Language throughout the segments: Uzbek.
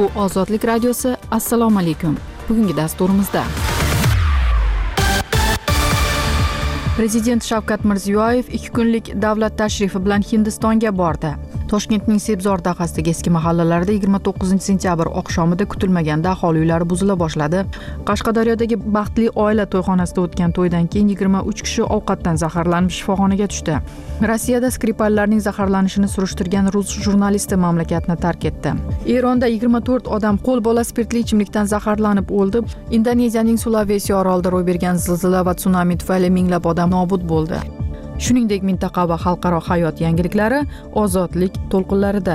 Bu Ozodlik radiosi. Assalomu alaykum. Bugungi dasturimizda Prezident Shavkat Mirziyoyev 2 kunlik davlat tashrifi bilan Hindistonga bordi. Toshkentning Sebzor dahasidagi eski mahallalarda 29-sentyabr oqshomida kutilmaganda aholi uylari buzila boshladi. Qashqadaryodagi baxtli oila to'yxonasida o'tgan to'ydan keyin 23 kishi ovqatdan zaharlanib shifoxonaga tushdi. Rossiyada Skripallarning zaharlanishini surishtirgan rus jurnalisti mamlakatni tark etdi. Eronda 24 odam qo'lbola spirtli ichimlikdan zaharlanib o'ldi. Indoneziyaning Sulawesi orolida ro'y bergan zilzila va tsunami tufayli minglab odam nobud bo'ldi. Shuningdek, mintaqa va xalqaro hayot yangiliklari ozodlik to'lqinlarida.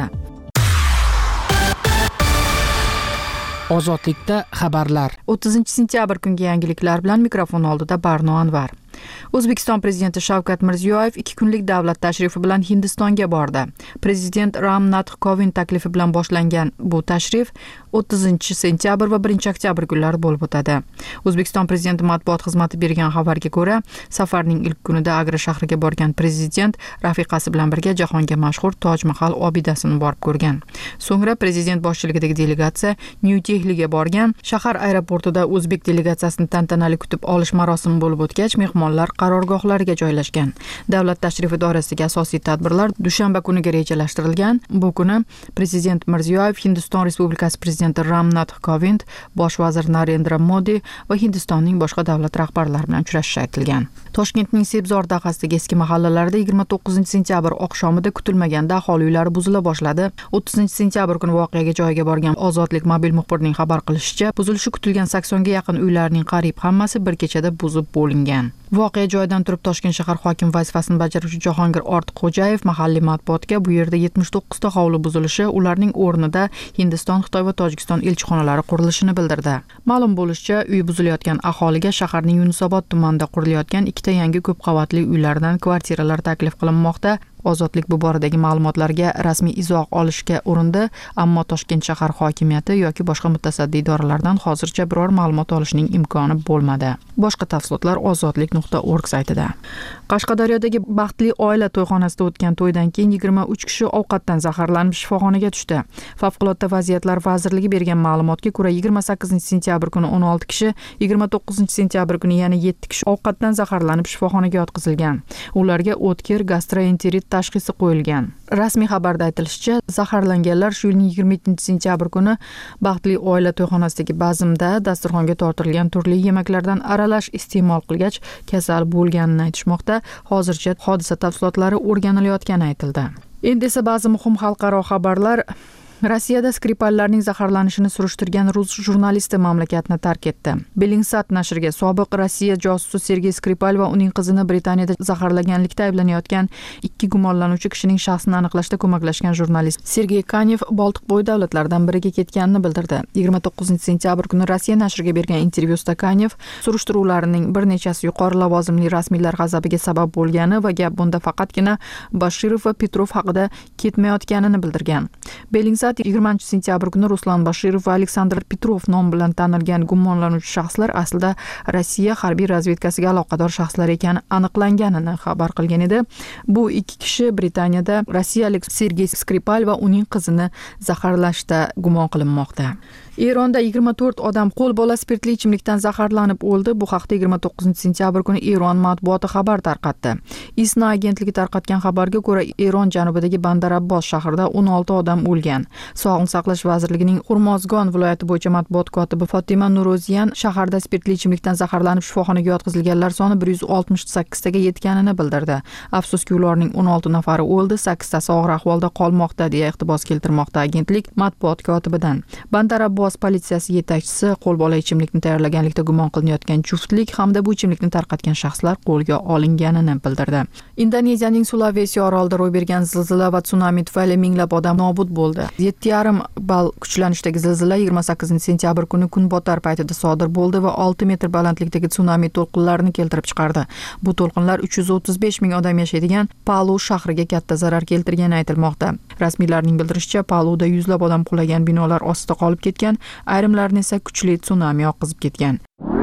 Ozodlikda xabarlar. 30-sentyabr kungi yangiliklar bilan mikrofon oldida Barno Anvar. O'zbekiston prezidenti Shavkat Mirziyoyev 2 kunlik davlat tashrifi bilan Hindistonga bordi. Prezident Ram Nath Kovind taklifi bilan boshlangan bu tashrif 30-sentyabr va 1-oktyabr kunlari bo'lib o'tadi. O'zbekiston prezidenti matbuot xizmati bergan xabarga ko'ra, safarning ilk kunida Agra shahriga borgan prezident rafiqasi bilan birga jahonga mashhur Toj Mahal obidasini borib ko'rgan. So'ngra prezident boshchiligidagi delegatsiya New Delhiga borgan. Shahar aeroportida o'zbek delegatsiyasini tantanali kutib olish marosimi bo'lib o'tgach, mehmonlar qarorgohlariga joylashgan. Davlat tashrifi doirasidagi asosiy tadbirlar dushanba kuniga rejalashtirilgan. Bu kuni prezident Mirziyoyev Hindiston Respublikasi prezidenti Ram Nath Kovind, bosh vazir Narendra Modi va Hindistonning boshqa davlat rahbarlari bilan uchrashishi aytilgan. Toshkentning Sebzor dahasidagi eski mahallalarda 29-sentyabr oqshomida kutilmaganda aholi uylari buzila boshladi. 30-sentyabr kuni voqea joyiga borgan Ozodlik mobil muxbirining xabar qilishicha, buzilishi kutilgan 80 ga yaqin uylarning qariyb hammasi bir kechada buzib bo'lingan. Voqea joyidan turib Toshkent shahar hokimi vazifasini bajaruvchi Jahongir Ortiqxo'jayev mahalliy matbuotga bu yerda 79 ta hovli buzilishi, ularning o'rnida Hindiston, Xitoy va Tojikiston elchixonalari qurilishini bildirdi. Ma'lum bo'lishicha, uy buzilayotgan aholiga shaharning Yunusobod tumanida qurilayotgan 2 ta yangi ko'p qavatli uylardan kvartiralar taklif qilinmoqda. Ozodlik bu boradagi ma'lumotlarga rasmiy izoh olishga urindi, ammo Toshkent shahar hokimiyati yoki boshqa mutasaddi idoralardan hozircha biror ma'lumot olishning imkoni bo'lmadi. Boshqa tafsilotlar ozodlik.org saytida. Qashqadaryodagi baxtli oila to'yxonasida o'tgan to'ydan keyin 23 kishi ovqatdan zaharlanib shifoxonaga tushdi. Favqulodda vaziyatlar vazirligi bergan ma'lumotga ko'ra 28-sentyabr kuni 16 kishi, 29-sentyabr kuni yana 7 kishi ovqatdan zaharlanib shifoxonaga yotqizilgan. Ularga o'tkir gastroenterit tashxisi qo'yilgan. Rasmiy xabarda aytilishicha, zaharlanganlar shu yilning 27-sentyabr kuni baxtli oila to'yxonasidagi bazmda dasturxonga tortilgan turli yemaklardan aralash iste'mol qilgach kasal bo'lganini aytishmoqda. Hozircha hodisa tafsilotlari o'rganilayotgani aytildi. Endi esa ba'zi muhim xalqaro xabarlar. Rossiyada Skripallarning zaharlanishini surishtirgan rus jurnalisti mamlakatni tark etdi. Bellingsat nashriga sobiq Rossiya josusi Sergey Skripal va uning qizini Britaniyada zaharlaganlikda ayblanayotgan 2 gumonlanuvchi kishining shaxsini aniqlashda ko'maklashgan jurnalist Sergey Kanev Boltiqbo'yi davlatlaridan biriga ketganini bildirdi. 29-sentyabr kuni Rossiya nashriga bergan intervyusida Kanev surishtiruvlarning bir nechasi yuqori lavozimli rasmiylar g'azabiga sabab bo'lgani va gap bunda faqatgina Bashirov va Petrov haqida ketmayotganini bildirgan. Bellingsat 20-sentyabr kuni Ruslan Bashirov va Aleksandr Petrov nom bilan tanilgan gumonlanuvchi shaxslar aslida Rossiya harbiy razvedkasiga aloqador shaxslar ekani aniqlanganini xabar qilgan edi. Bu 2 kishi Britaniyada rossiyalik Sergey Skripal va uning qizini zaharlashda gumon qilinmoqda. Eronda 24 odam qo'lbola spirtli ichimlikdan zaharlanib o'ldi. Bu haqda 29-sentyabr kuni Eron matbuoti xabar tarqatdi. ISNA agentligi tarqatgan xabarga ko'ra, Eron janubidagi Bandar Abbos shahrida 16 odam o'lgan. Sog'liqni saqlash vazirligining Urmozgon viloyati bo'yicha matbuot kotibi Fatima Nuroziyan shaharda spirtli ichimlikdan zaharlanib shifoxonaga yotqizilganlar soni 168 taga yetganini bildirdi. Afsuski, ularning 16 nafari o'ldi, 8 tasi og'ir ahvolda qolmoqda deya iqtibos keltirmoqda agentlik matbuot kotibidan. Bandar Abbos politsiyasi yetakchisi qo'lbola ichimlikni tayyorlaganlikda gumon qilinayotgan juftlik hamda bu ichimlikni tarqatgan shaxslar qo'lga olinganini bildirdi. Indoneziyaning Sulawesi orolida ro'y bergan zilzila va tsunami tufayli minglab odam nobud bo'ldi. 7,5 ball kuchlanishdagi zilzila 28-sentyabr kuni kunbotar paytida sodir bo'ldi va 6 metr balandlikdagi tsunami to'lqinlarini keltirib chiqardi. Bu to'lqinlar 335 ming odam yashaydigan Palu shahriga katta zarar keltirgani aytilmoqda. Rasmiylarning bildirishicha, Paluda yuzlab odam qulagan binolar ostida qolib ketgan, ayrimlarni esa kuchli tsunami oqizib ketgan.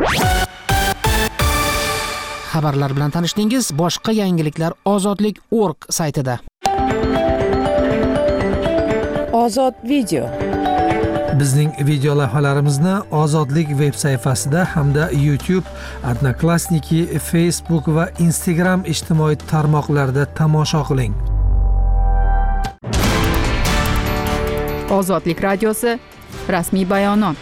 Xabarlar bilan tanishdingiz. Boshqa yangiliklar ozodlik.org saytida. Ozod video. Bizning video lavhalarimizni Ozodlik veb sayfasida hamda YouTube, Odnoklassniki, Facebook va Instagram ijtimoiy tarmoqlarida tomosha qiling. Ozodlik radiosi rasmiy bayonot.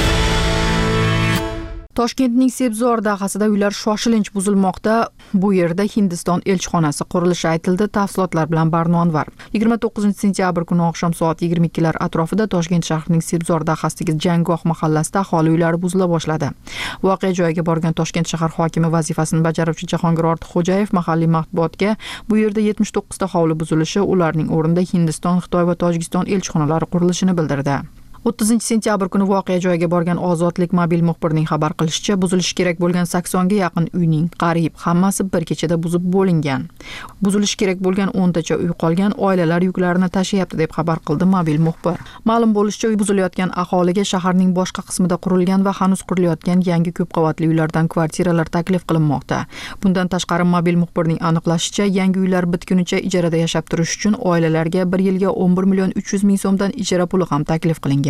Toshkentning Sebzor dahasida uylar shoshilinch buzilmoqda. Bu yerda Hindiston elchixonasi qurilishi aytildi. Tafsilotlar bilan Barno Anvar. 29-sentyabr kuni oqshom soat 22 lar atrofida Toshkent shahrining Sebzor dahasidagi Jangoh mahallasida aholi uylari buzila boshladi. Voqea joyiga borgan Toshkent shahar hokimi vazifasini bajaruvchi Jahongir Ortiqxo'jayev mahalliy matbuotga bu yerda 79 ta hovli buzilishi, ularning o'rnida Hindiston, Xitoy va Tojikiston elchixonalari qurilishini bildirdi. 30-sentyabr kuni voqea joyiga borgan Ozodlik mobil muxbirining xabar qilishicha, buzilishi kerak bo'lgan 80 ga yaqin uyning qariyb hammasi bir kechada buzib bo'lingan. Buzilishi kerak bo'lgan 10 tacha uy qolgan, oilalar yuklarini tashiyapti deb xabar qildi mobil muxbir. Ma'lum bo'lishicha, uy buzilayotgan aholiga shaharning boshqa qismida qurilgan va hanuz qurilayotgan yangi ko'p qavatli uylardan kvartiralar taklif qilinmoqda. Bundan tashqari mobil muxbirning aniqlashicha, yangi uylar bitgunicha ijarada yashab turish uchun oilalarga 1 yilga 11,300,000 so'mdan ijara puli ham taklif qilingan.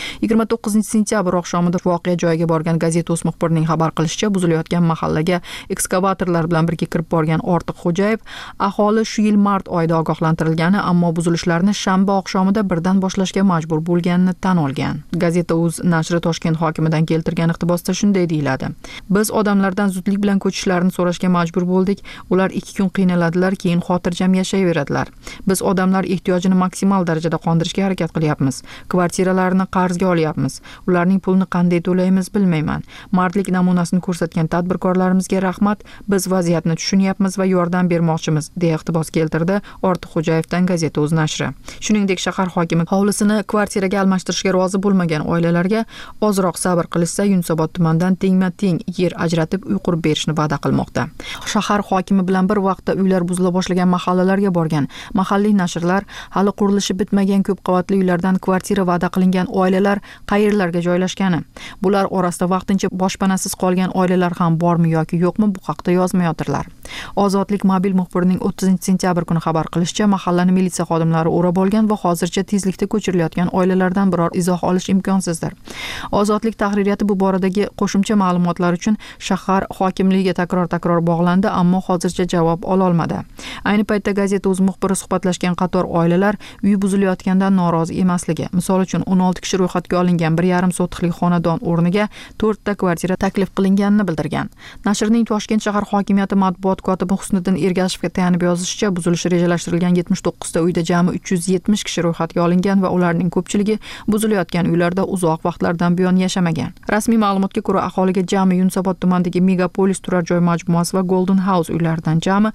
29-sentyabr oqshomida voqea joyiga borgan Gazeta.uz muxbirining xabar qilishicha, buzilayotgan mahallaga ekskavatorlar bilan birga kirib borgan Ortiqxo'jayev, aholi shu yil mart oyida ogohlantirilgani, ammo buzilishlarni shanba oqshomida birdan boshlashga majbur bo'lganini tan olgan. Gazeta.uz nashri Toshkent hokimidan keltirgan iqtibosda shunday deyiladi: "Biz odamlardan zudlik bilan ko'chishlarini so'rashga majbur bo'ldik. Ular 2 kun qiynaladilar, keyin xotirjam yashayveradilar. Biz odamlar ehtiyojini maksimal darajada qondirishga harakat qilyapmiz. Kvartiralarni qarzga olyapmiz. Ularning pulini qanday to'laymiz bilmayman. Mardlik namunasini ko'rsatgan tadbirkorlarimizga rahmat. Biz vaziyatni tushunyapmiz va yordam bermoqchimiz", deya iqtibos keltirdi Ortiqxo'jayevdan Gazeta.uz nashri. Shuningdek, shahar hokimi hovlisini kvartiraga almashtirishga rozi bo'lmagan oilalarga ozroq sabr qilishsa, Yunusobod tumanidan tengma-teng yer ajratib uy qurib berishni va'da qilmoqda. Shahar hokimi bilan bir vaqtda uylar buzila boshlagan mahallalarga borgan mahalliy nashrlar hali qurilishi bitmagan ko'p qavatli uylardan kvartira va'da qilingan oilalar qayerlarga joylashgani, bular orasida vaqtincha boshpanasiz qolgan oilalar ham bormi yoki yo'qmi, bu haqda yozmayotirlar. Ozodlik mobil muxbirining 30-sentyabr kuni xabar qilishicha, mahallani militsiya xodimlari o'rab olgan va hozircha tezlikda ko'chirilayotgan oilalardan biror izoh olish imkonsizdir. Ozodlik tahririyati bu boradagi qo'shimcha ma'lumotlar uchun shahar hokimligiga takror bog'landi, ammo hozircha javob ola olmadi. Ayni paytda Gazeta.uz muxbiri suhbatlashgan qator oilalar uy buzilayotgandan norozi emasligi, misol uchun 16 kishi ro'yxatga olingan 1,5 sotixlik xonadon o'rniga 4 ta kvartira taklif qilinganini bildirgan. Nashrning Toshkent shahar hokimiyati matbuot kotibi Husniddin Ergashevga tayanib yozishicha, buzilishi rejalashtirilgan 79 ta uyda jami 370 kishi ro'yxatga olingan va ularning ko'pchiligi buzilayotgan uylarda uzoq vaqtlardan buyon yashamagan. Rasmiy ma'lumotga ko'ra, aholiga jami Yunusobod tumanidagi Megapolis turar joy majmuasi va Golden House uylaridan jami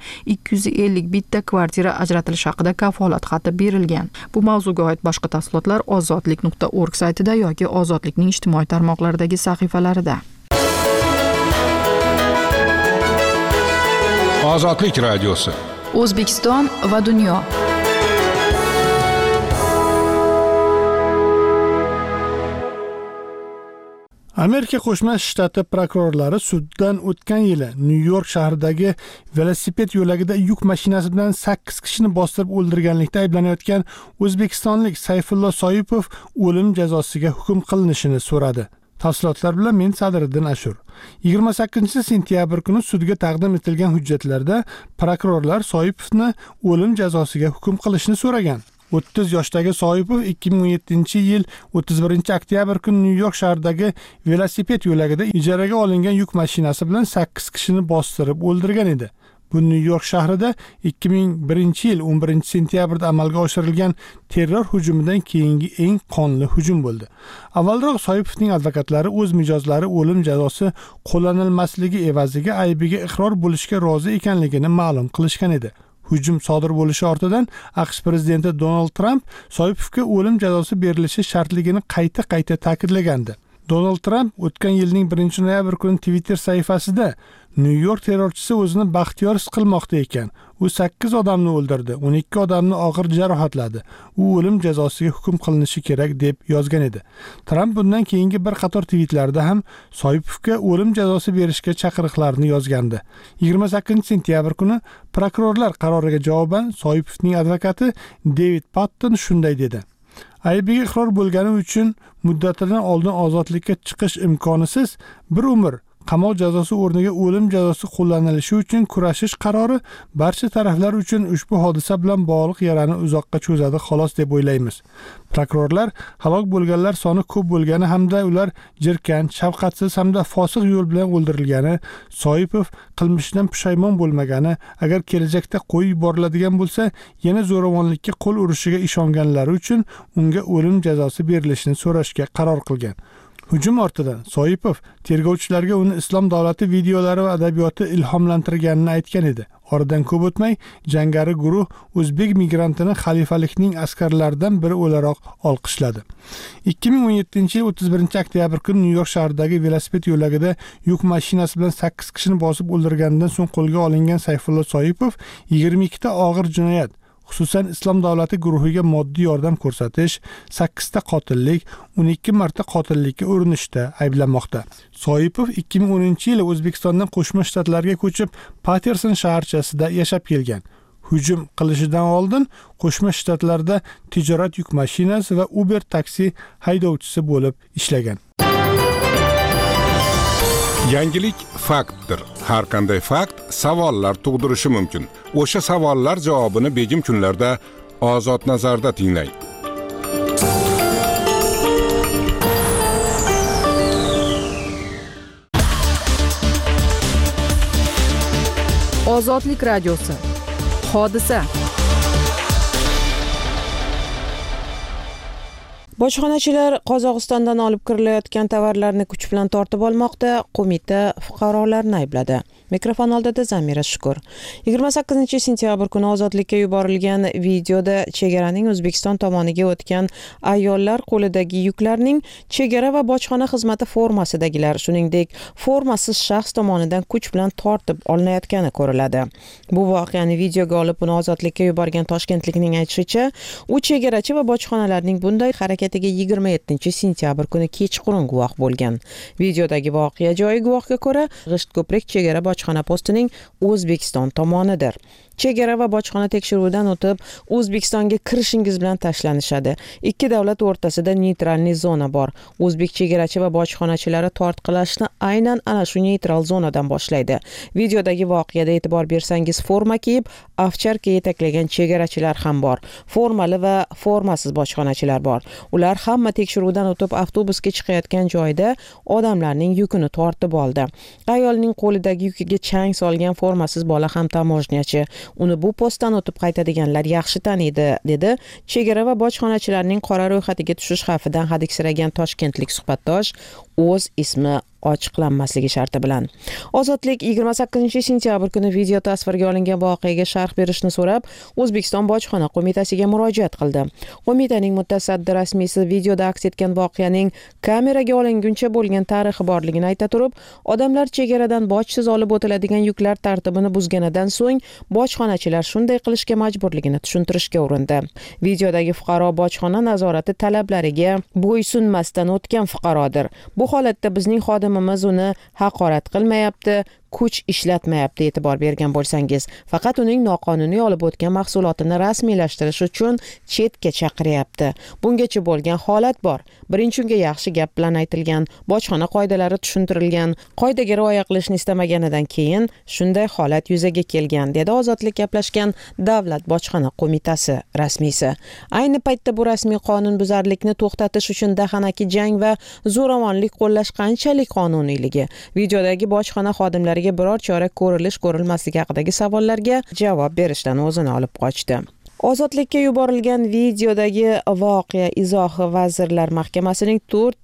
250 bitta kvartira ajratilishi haqida kafolat xati berilgan. Bu mavzuga oid boshqa tafsilotlar ozodlik.org saytida yoki Ozodlikning ijtimoiy tarmoqlaridagi sahifalarida. Ozodlik radiosi. O'zbekiston va dunyo. Amerika Qo'shma Shtati prokurorlari suddan o'tgan yili Nyu-York shahridagi velosiped yo'lagida yuk mashinasi bilan 8 kishini bostirib o'ldirganlikda ayblanayotgan o'zbekistonlik Sayfullo Soipov o'lim jazosiga hukm qilinishini so'radi. Tafsilotlar bilan men Sadriddin Ashur. 28-sentyabr kuni sudga taqdim etilgan hujjatlarda prokurorlar Soipovni o'lim jazosiga hukm qilishni so'ragan. 30 yoshdagi Soipov 2017-yil 31-oktyabr kuni Nyu-York shahridagi velosiped yo'lagida ijaraga olingan yuk mashinasi bilan 8 kishini bostirib o'ldirgan edi. Bu Nyu-York shahrida 2001-yil 11-sentyabrda amalga oshirilgan terror hujumidan keyingi eng qonli hujum bo'ldi. Avvalroq Soipovning advokatlari o'z mijozlari o'lim jazosi qo'llanilmasligi evaziga aybiga iqror bo'lishga rozi ekanligini ma'lum qilishgan edi. Hujum sodir bo'lishi ortidan AQSh prezidenti Donald Trump Soipovga o'lim jazosi berilishi shartligini qayta ta'kidlagandi. Donald Trump o'tgan yilning 1-noyabr kuni Twitter sahifasida Nyu-York terrorchisi o'zini baxtiyor his qilmoqda ekan. U 8 odamni o'ldirdi, 12 odamni og'ir jarohatladi. U o'lim jazosiga hukm qilinishi kerak deb yozgan edi. Trump bundan keyingi bir qator tweetlarda ham Soipovga o'lim jazosi berishga chaqiriqlarni yozgandi. 28-sentyabr kuni prokurorlar qaroriga javoban Soipovning advokati David Patton shunday dedi: Aybiga iqror bo'lgani uchun muddatidan oldin ozodlikka chiqish imkonisiz bir umr qamoq jazosi o'rniga o'lim jazosi qo'llanilishi uchun kurashish qarori barcha taraflar uchun ushbu hodisa bilan bog'liq yarani uzoqqa cho'zadi xolos deb o'ylaymiz. Prokurorlar halok bo'lganlar soni ko'p bo'lgani hamda ular jirkanch, shafqatsiz hamda fosiq yo'l bilan o'ldirilgani, Soipov qilmishidan pushaymon bo'lmagani, agar kelajakda qo'yib yuboriladigan bo'lsa, yana zo'ravonlikka qo'l urishiga ishonganlari uchun unga o'lim jazosi berilishini so'rashga qaror qilgan. Hujum ortidan Soipov tergovchilarga uni Islom davlati videolari va adabiyoti ilhomlantirganini aytgan edi. Oradan ko'p o'tmay jangari guruh o'zbek migrantini xalifalikning askarlaridan biri o'laroq olqishladi. 2017-yil 31-oktyabr kuni Nyu-York shahridagi velosiped yo'lagida yuk mashinasi bilan 8 kishini bosib o'ldirgandan so'ng qo'lga olingan Sayfullo Soipov 22 ta og'ir jinoyat, xususan Islom davlati guruhiga moddiy yordam ko'rsatish, 8 ta qotillik, 12 marta qotillikka urinishda ayblanmoqda. Soipov 2010-yili O'zbekistondan Qo'shma Shtatlarga ko'chib, Paterson shaharchasida yashab kelgan. Hujum qilishidan oldin Qo'shma Shtatlarda tijorat yuk mashinasi va Uber taksi haydovchisi bo'lib ishlagan. Yangilik faktdir. Har qanday fakt savollar tug'dirishi mumkin. O'sha savollar javobini begim kunlarda Ozod nazarda tinglang. Ozodlik radiosi. Hodisa. Bojxonachilar Qozog'istondan olib kirilayotgan tovarlarni kuch bilan tortib olmoqda. Qo'mita fuqarolarni aybladi. Mikrofon oldida Zamira Shukur. 28-sentyabr kuni ozodlikka yuborilgan videoda chegaraning O'zbekiston tomoniga o'tgan ayollar qo'lidagi yuklarning chegara va bojxona xizmati formasidagilar, shuningdek, formasiz shaxs tomonidan kuch bilan tortib olinayotgani ko'riladi. Bu voqeani videoga olib uni ozodlikka yuborgan toshkentlikning aytishicha, u chegarachi va bojxonalarning bunday harakatiga 27-sentyabr kuni kechqurun guvoh bo'lgan. Videodagi voqea joyi guvohga ko'ra, G'ishtko'prik chegara bojxona postining O'zbekiston tomonidir. Chegara va bojxona tekshiruvidan o'tib, O'zbekistonga kirishingiz bilan tashlanishadi. Ikki davlat o'rtasida neytralniy zona bor. O'zbek chegarachi va bojxonachilari tortqilashni aynan ana shu neytral zonadan boshlaydi. Videodagi voqeada e'tibor bersangiz, forma kiyib, ovcharka yetaklagan chegarachilar ham bor. Formali va formasiz bojxonachilar bor. Ular hamma tekshiruvdan o'tib avtobusga chiqayotgan joyda odamlarning yukini tortib oldi. Ayolning qo'lidagi yukiga chang solgan formasiz bola ham tamojnachi. Uni bu postdan o'tib qaytadiganlar yaxshi taniydi, dedi chegara va bojxonachilarning qora ro'yxatiga tushish xavfidan hadiksiragan toshkentlik suhbatdosh o'z ismi ochiqlanmasligi sharti bilan. Ozodlik 28-sentyabr kuni video tasvirga olingan voqeaga sharh berishni so'rab, O'zbekiston bojxona qo'mitasiga murojaat qildi. Qo'mitaning mutasaddi rasmiysi videoda aks etgan voqeaning kameraga olinguncha bo'lgan tarixi borligini ayta turib, odamlar chegaradan bojsiz olib o'tiladigan yuklar tartibini buzganidan so'ng bojxonachilar shunday qilishga majburligini tushuntirishga urindi. Videodagi fuqaro bojxona nazorati talablariga bo'ysunmasdan o'tgan fuqarodir. Bu holatda bizning xodimimiz uni haqorat qilmayapti, kuch ishlatmayapti, e'tibor bergan bo'lsangiz, faqat uning noqonuniy olib o'tgan mahsulotini rasmiylashtirish uchun chetga chaqiryapti. Bungacha bo'lgan holat bor. Birinchi unga yaxshi gap bilan aytilgan, bojxona qoidalari tushuntirilgan, qoidaga rioya qilishni istamaganidan keyin shunday holat yuzaga kelgan, dedi ozodlik gaplashgan Davlat bojxona qo'mitasi rasmiysi. Ayni paytda bu rasmiy qonunbuzarlikni to'xtatish uchun dahanaki jang va zo'ravonlik qo'llash qanchalik qonuniyligi, videodagi bojxona xodimlariga biror chora ko'rilmasligi haqidagi savollarga javob berishdan o'zini olib qochdi. Ozodlikka yuborilgan videodagi voqea izohi Vazirlar Mahkamasining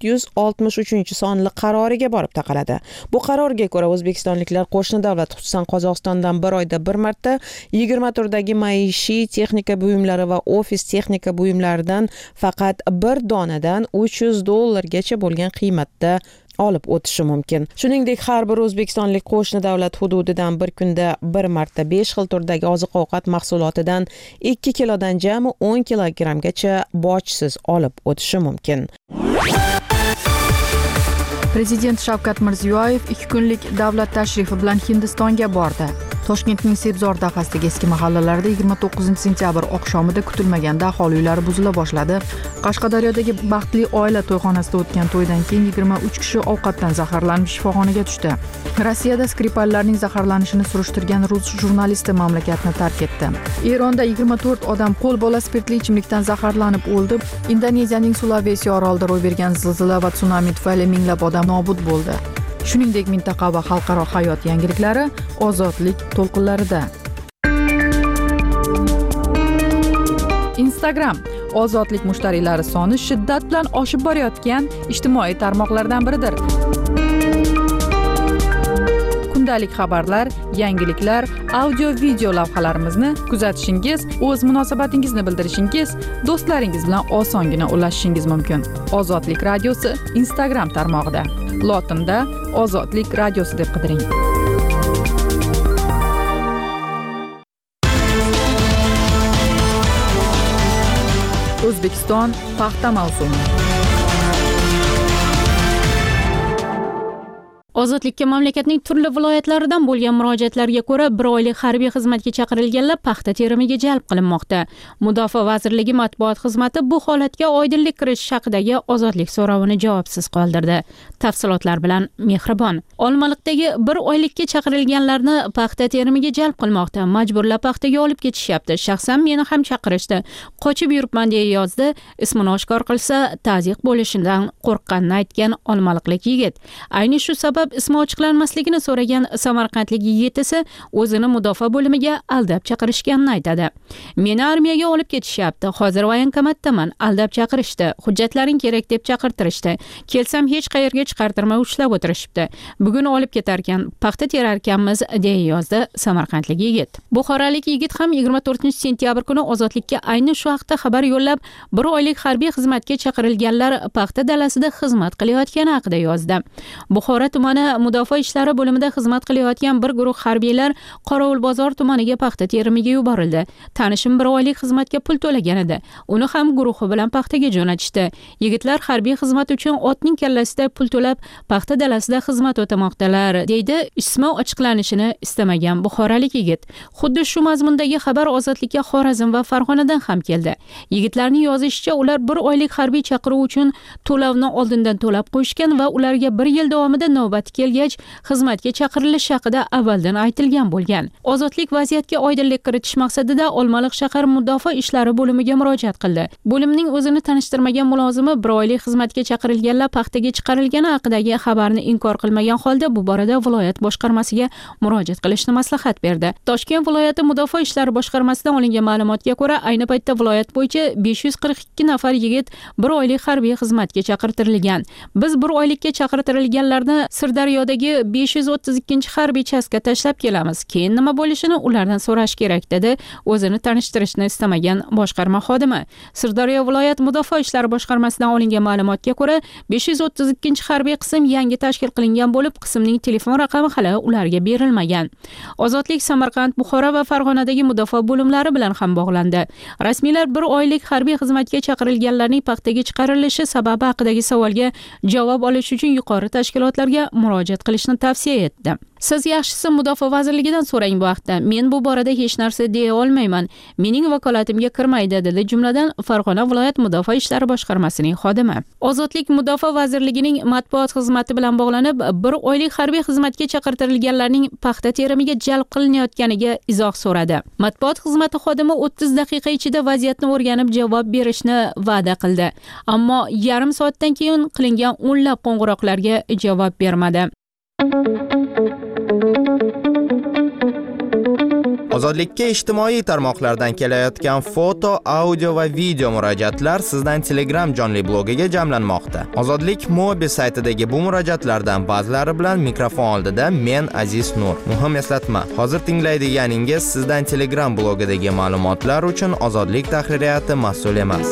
463-sonli qaroriga borib taqaladi. Bu qarorga ko'ra O'zbekistonliklar qo'shni davlat, xususan Qozog'istondan bir oyda bir marta 20 turdagi maishiy texnika buyumlari va ofis texnika buyumlaridan faqat bir donadan $300 bo'lgan qiymatda olib o'tishi mumkin. Shuningdek, har bir o'zbekistonlik qo'shni davlat hududidan bir kunda bir marta 5 xil turdagi oziq-ovqat mahsulotidan 2 kilodan jami 10 kilogrammgacha bojsiz olib o'tishi mumkin. Prezident Shavkat Mirziyoyev 2 kunlik davlat tashrifi bilan Hindistonga bordi. Toshkentning Sebzor dahasidagi eski mahallalarida 29-sentyabr oqshomida kutilmaganda aholi uylari buzila boshladi. Qashqadaryodagi baxtli oila to'yxonasida o'tgan to'ydan keyin 23 kishi ovqatdan zaharlanib shifoxonaga tushdi. Rossiyada Skripallarning zaharlanishini surishtirgan rus jurnalisti mamlakatni tark etdi. Eronda 24 odam qo'lbola spirtli ichimlikdan zaharlanib o'ldi. Indoneziyaning Sulawesi orolida ro'y bergan zilzila va tsunami tufayli minglab odam nobud bo'ldi. Shuningdek, mintaqa va xalqaro hayot yangiliklari ozodlik to'lqinlarida. Instagram ozodlik mushtariylari soni shiddat bilan oshib borayotgan ijtimoiy tarmoqlardan biridir. Kundalik xabarlar, yangiliklar, audio-video lavhalarimizni kuzatishingiz, o'z munosabatingizni bildirishingiz, do'stlaringiz bilan osongina ulashishingiz mumkin. Ozodlik radiosi Instagram tarmog'ida. Lotinda Ozodlik radiosi deb qidiring. O'zbekiston paxta mavsumi. Ozodlikka mamlakatning turli viloyatlaridan bo'lgan murojaatlarga ko'ra 1 oylik harbiy xizmatga chaqirilganlar paxta terimiga jalb qilinmoqda. Mudofaa vazirligi matbuot xizmati bu holatga oydinlik kiritish haqidagi ozodlik so'rovini javobsiz qoldirdi. Tafsilotlar bilan Mehribon. Olmaliqdagi 1 oylikka chaqirilganlarni paxta terimiga jalb qilmoqda. Majburlab paxtaga olib ketishyapti. Shaxsan meni ham chaqirishdi. Qochib yuribman deya yozdi. Ismini oshkor qilsa tazyiq bo'lishidan qo'rqqanini aytgan olmaliqlik yigit. Ayni shu sabab ismi ochiqlanmasligini so'ragan samarqandlik yigit esa o'zini mudofaa bo'limiga aldab chaqirishganini aytadi. Meni armiyaga olib ketishyapti. Hozir voyankomatdaman. Aldab chaqirishdi. Hujjatlaring kerak deb chaqirtirishdi. Kelsam hech qayerga chiqartirmay ushlab o'tirishibdi. Bugun olib ketarkan, paxta terarkanmiz deya yozdi samarqandlik yigit. Buxorolik yigit ham 24-sentyabr kuni ozodlikka ayni shu haqda xabar yo'llab, 1 oylik harbiy xizmatga chaqirilganlar paxta dalasida xizmat qilayotgani haqida yozdi. Buxoro tumani mudofaa ishlari bo'limida xizmat qilayotgan bir guruh harbiylar Qorovulbozor tumaniga paxta terimiga yuborildi. Tanishim 1 oylik xizmatga pul to'lagan edi. Uni ham guruhi bilan paxtaga jo'natishdi. Yigitlar harbiy xizmat uchun otning kallasida pul to'lab paxta dalasida xizmat o'tamoqdalar, deydi ismi ochiqlanishini istamagan buxorolik yigit. Xuddi shu mazmundagi xabar ozodlikka Xorazm va Farg'onadan ham keldi. Yigitlarning yozishicha, ular 1 oylik harbiy chaqiruv uchun to'lovni oldindan to'lab qo'yishgan va ularga 1 yil davomida navbati kelgach xizmatga chaqirilishi haqida avvaldan aytilgan bo'lgan. Ozodlik vaziyatga oydinlik kiritish maqsadida Olmaliq shahar mudofaa ishlari bo'limiga murojaat qildi. Bo'limning o'zini tanishtirmagan mulozimi 1 oylik xizmatga chaqirilganlar paxtaga chiqarilgani haqidagi xabarni inkor qilmagan holda bu borada viloyat boshqarmasiga murojaat qilishni maslahat berdi. Toshkent viloyati mudofaa ishlari boshqarmasidan olingan ma'lumotga ko'ra, ayni paytda viloyat bo'yicha 542 nafar yigit 1 oylik harbiy xizmatga chaqirtirilgan. Biz 1 oylikka chaqirtirilganlarni Sirdaryodagi 532-harbiy chastga tashlab kelamiz. Keyin nima bo'lishini ulardan so'rash kerak dedi o'zini tanishtirishni istamagan boshqarma xodimi. Sirdaryo viloyat mudofaa ishlari boshqarmasidan olingan ma'lumotga ko'ra, 532-harbiy qism yangi tashkil qilingan bo'lib, qismning telefon raqami hali ularga berilmagan. Ozodlik Samarqand, Buxoro va Farg'onadagi mudofaa bo'limlari bilan ham bog'landi. Rasmiylar 1 oylik harbiy xizmatga chaqirilganlarning paxtaga chiqarilishi sababi haqidagi savolga javob olish uchun yuqori tashkilotlarga murojaat qilishni tavsiya etdi. Siz yaxshisi mudofaa vazirligidan so'rang bu haqda. Men bu borada hech narsa deya olmayman. Mening vakolatimga kirmaydi, dedi jumladan Farg'ona viloyat mudofaa ishlari boshqarmasining xodimi. Ozodlik mudofaa vazirligining matbuot xizmati bilan bog'lanib, 1 oylik harbiy xizmatga chaqirtirilganlarning paxta terimiga jalb qilinayotganiga izoh so'radi. Matbuot xizmati xodimi 30 daqiqa ichida vaziyatni o'rganib javob berishni va'da qildi. Ammo yarim soatdan keyin qilingan o'nlab qo'ng'iroqlarga javob bermadi. Ozodlikka ijtimoiy tarmoqlardan kelayotgan foto, audio va video murojaatlar sizdan Telegram jonli blogiga jamlanmoqda. Ozodlik Mobi saytidagi bu murojaatlardan ba'zilari bilan mikrofon oldida men Aziz Nur. Muhim eslatma, hozir tinglaydiganingiz sizdan Telegram blogidagi ma'lumotlar uchun Ozodlik tahririyati mas'ul emas.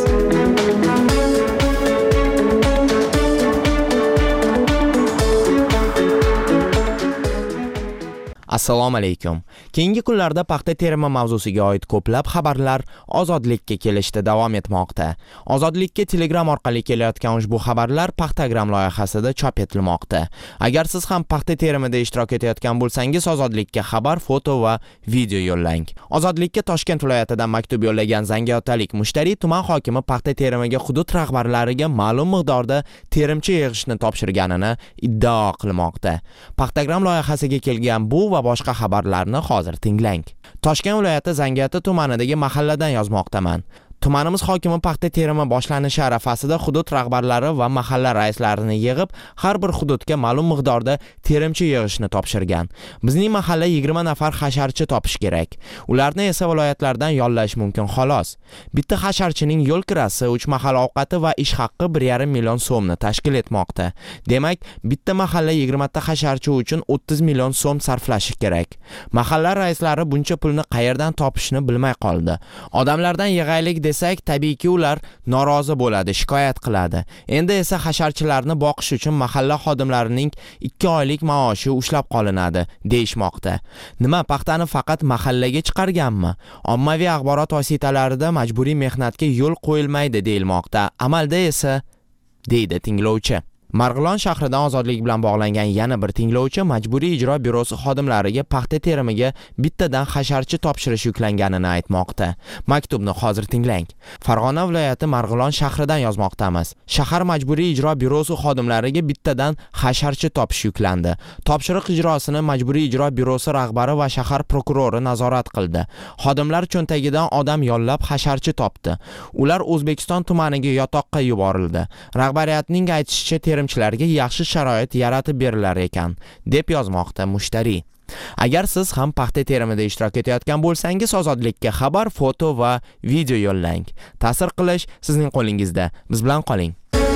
Assalomu alaykum. Keyingi kunlarda paxta terimi mavzusiga oid ko'plab xabarlar Ozodlikka kelishda davom etmoqda. Ozodlikka Telegram orqali kelayotgan ushbu xabarlar Paxtagram loyihasida chop etilmoqda. Agar siz ham paxta terimida ishtirok etayotgan bo'lsangiz, Ozodlikka xabar, foto va video yo'llang. Ozodlikka Toshkent viloyatidan maktub yo'llagan zangiotalik mushtariy tuman hokimi paxta terimiga hudud rahbarlariga ma'lum miqdorda terimchi yig'ishni topshirganini iddao qilmoqda. Paxtagram loyihasiga kelgan bu va boshqa xabarlarni hozir tinglang. Toshkent viloyati Zangiota tumanidagi mahalladan yozmoqdaman. Tumanimiz hokimi paxta terimi boshlanishi arafasida hudud rahbarlari va mahalla raislarini yig'ib, har bir hududga ma'lum miqdorda terimchi yig'ishni topshirgan. Bizning mahalla 20 nafar hasharchi topish kerak. Ularni esa viloyatlardan yollash mumkin xolos. Bitta hasharchining yo'l kirasi, 3 mahal ovqati va ish haqqi 1,5 million so'mni tashkil etmoqda. Demak, bitta mahalla 20 ta hasharchi uchun 30 million so'm sarflashi kerak. Mahalla raislari buncha pulni qayerdan topishni bilmay qoldi. Odamlardan yig'aylik desak, tabiiyki ular norozi bo'ladi, shikoyat qiladi. Endi esa hasharchilarni boqish uchun mahalla xodimlarining 2 oylik maoshi ushlab qolinadi, deyishmoqda. Nima, paxtani faqat mahallaga chiqarganmi? Ommaviy axborot vositalarida majburiy mehnatga yo'l qo'yilmaydi deyilmoqda. Amalda esa, deydi tinglovchi. Marg'ilon shahridan ozodlik bilan bog'langan yana bir tinglovchi majburiy ijro byurosi xodimlariga paxta terimiga bittadan hasharchi topshirish yuklanganini aytmoqda. Maktubni hozir tinglang. Farg'ona viloyati Marg'ilon shahridan yozmoqdamiz. Shahar majburiy ijro byurosi xodimlariga bittadan hasharchi topish yuklandi. Topshiriq ijrosini majburiy ijro byurosi rahbari va shahar prokurori nazorat qildi. Xodimlar cho'ntagidan odam yollab hasharchi topdi. Ular O'zbekiston tumaniga yotoqqa yuborildi. Rahbariyatning aytishicha, terimchilarga yaxshi sharoit yaratib berilar ekan, deb yozmoqda mushtariy. Agar siz ham paxta terimida ishtirok etayotgan bo'lsangiz, Ozodlikka xabar, foto va video yo'llang. Ta'sir qilish sizning qo'lingizda. Biz bilan qoling.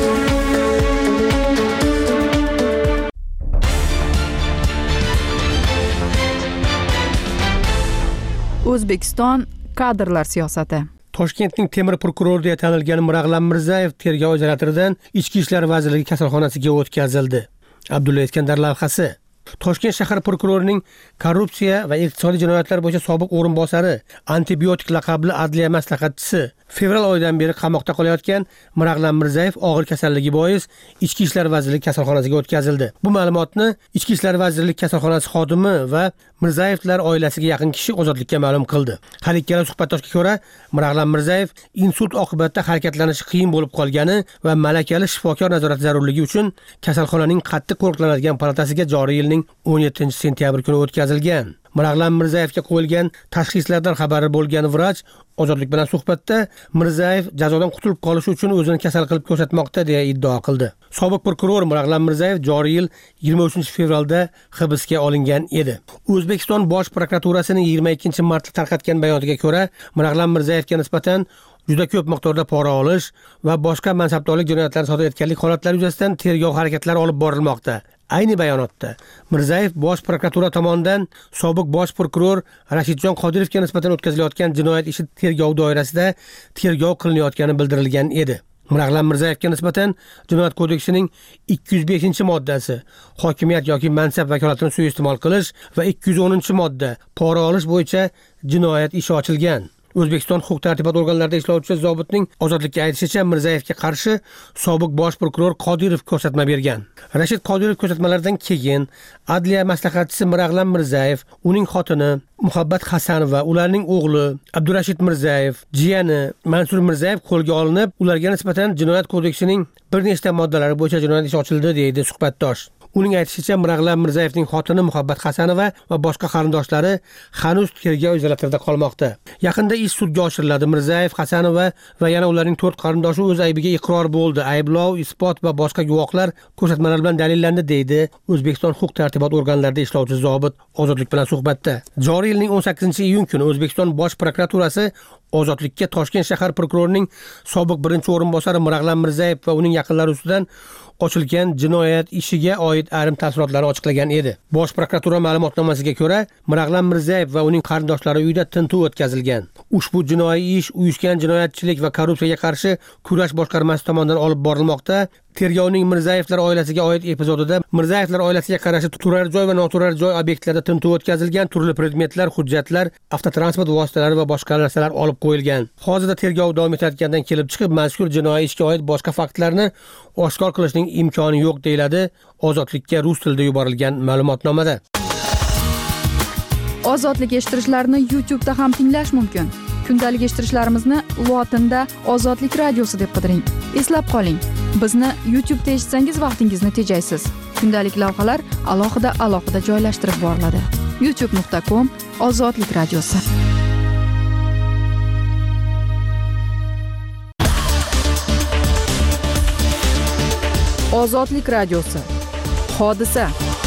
O'zbekiston kadrlar siyosati. Toshkentning temir prokurori deya tanilgan Mirag'lam Mirzayev tergov izolyatoridan Ichki ishlar vazirligi kasalxonasiga o'tkazildi. Abdulla Iskandar lavhasi. Toshkent shahar prokurorining korrupsiya va iqtisodiy jinoyatlar bo'yicha sobiq o'rinbosari, antibiotik laqabli adliya maslahatchisi fevral oyidan beri qamoqda qolayotgan Mirag'lam Mirzayev og'ir kasalligi bois Ichki ishlar vazirligi kasalxonasiga o'tkazildi. Bu ma'lumotni Ichki ishlar vazirligi kasalxonasi xodimi va Mirzayevlar oilasiga yaqin kishi Ozodlikka ma'lum qildi. Har ikkala suhbatdoshga ko'ra, Mirag'lam Mirzayev insult oqibatida harakatlanishi qiyin bo'lib qolgani va malakali shifokor nazorati zarurligi uchun kasalxonaning qattiq qo'riqlanadigan palatasiga joriy yilning 17-sentyabr kuni o'tkazilgan. Mirag'lam Mirzayevga qo'yilgan tashxislardan xabari bo'lgan vrach Ozodlik bilan suhbatda Mirzayev jazodan qutulib qolish uchun o'zini kasal qilib ko'rsatmoqda deya iddao qildi. Sobiq prokuror Mirag'lam Mirzayev joriy yil 23-fevralda hibsga olingan edi. O'zbekiston Bosh prokuraturasining 22-martda tarqatgan bayonotiga ko'ra, Mirag'lam Mirzayevga nisbatan juda ko'p miqdorda pora olish va boshqa mansabdorlik jinoyatlarini sodir etganlik holatlari yuzasidan tergov harakatlari olib borilmoqda. Ayni bayonotda Mirzayev Bosh prokuratura tomonidan sobiq bosh prokuror Rashidjon Qodirovga nisbatan o'tkazilayotgan jinoyat ishi tergov doirasida tergov qilinayotgani bildirilgan edi. Mirag'lam Mirzayevga nisbatan Jinoyat kodeksining 205-moddasi hokimiyat yoki mansab vakolatini suiiste'mol qilish va 210-modda pora olish bo'yicha jinoyat ishi ochilgan. O'zbekiston huquq-tartibot organlarida ishlovchi zobitning Ozodlikka aytishicha, Mirzayevga qarshi sobiq bosh prokuror Qodirov ko'rsatma bergan. Rashid Qodirov ko'rsatmalaridan keyin adliya maslahatchisi Mirag'lam Mirzayev, uning xotini Muhabbat Hasanova, ularning o'g'li Abdurashid Mirzayev, jiyani Mansur Mirzayev qo'lga olinib, ularga nisbatan Jinoyat kodeksining bir nechta moddalari bo'yicha jinoyat ishi ochildi, deydi suhbatdosh. Uning aytishicha, Mirag'lam Mirzayevning xotini Muhabbat Hasanova va boshqa qarindoshlari hanuz tergov izolyatorida qolmoqda. Yaqinda ish sudga oshiriladi. Mirzayev, Hasanova va yana ularning 4 qarindoshi o'z aybiga iqror bo'ldi. Ayblov, isbot va boshqa guvohlar ko'rsatmalar bilan dalillandi, deydi O'zbekiston huquq-tartibot organlarida ishlovchi zobit Ozodlik bilan suhbatda. Joriy yilning 18-iyun kuni O'zbekiston Bosh prokuraturasi Ozodlikka Toshkent shahar prokurorining sobiq birinchi o'rinbosari Mirag'lam Mirzayev va uning yaqinlari ustidan ochilgan jinoyat ishiga oid ayrim tafsilotlarni ochiqlagan edi. Bosh prokuratura ma'lumotnomasiga ko'ra, Mirag'lam Mirzayev va uning qarindoshlari uyida tintuv o'tkazilgan. Ushbu jinoiy ish uyushgan jinoyatchilik va korrupsiyaga qarshi kurash boshqarmasi tomonidan olib borilmoqda. Tergovning Mirzayevlar oilasiga oid epizodida Mirzayevlar oilasiga qarashli turar joy va noturar joy obyektlarida tintuv o'tkazilgan, turli predmetlar, hujjatlar, avtotransport vositalari va boshqa narsalar olib qo'yilgan. Hozirda tergov davom etayotgandan kelib chiqib, mazkur jinoiy ishga oid boshqa faktlarni oshkor qilishning imkoni yo'q deyiladi Ozodlikka rus tilida yuborilgan ma'lumotnomada. Ozodlik eshittirishlarni YouTube'da ham tinglash mumkin. Kundalik eshittirishlarimizni lotinda Ozodlik radiosi deb qidiring. Eslab qoling, bizni YouTube'da eshitsangiz vaqtingizni tejaysiz. Kundalik lavhalar alohida joylashtirib boriladi. youtube.com/Ozodlik radiosi. Ozodlik radiosi. Hodisa.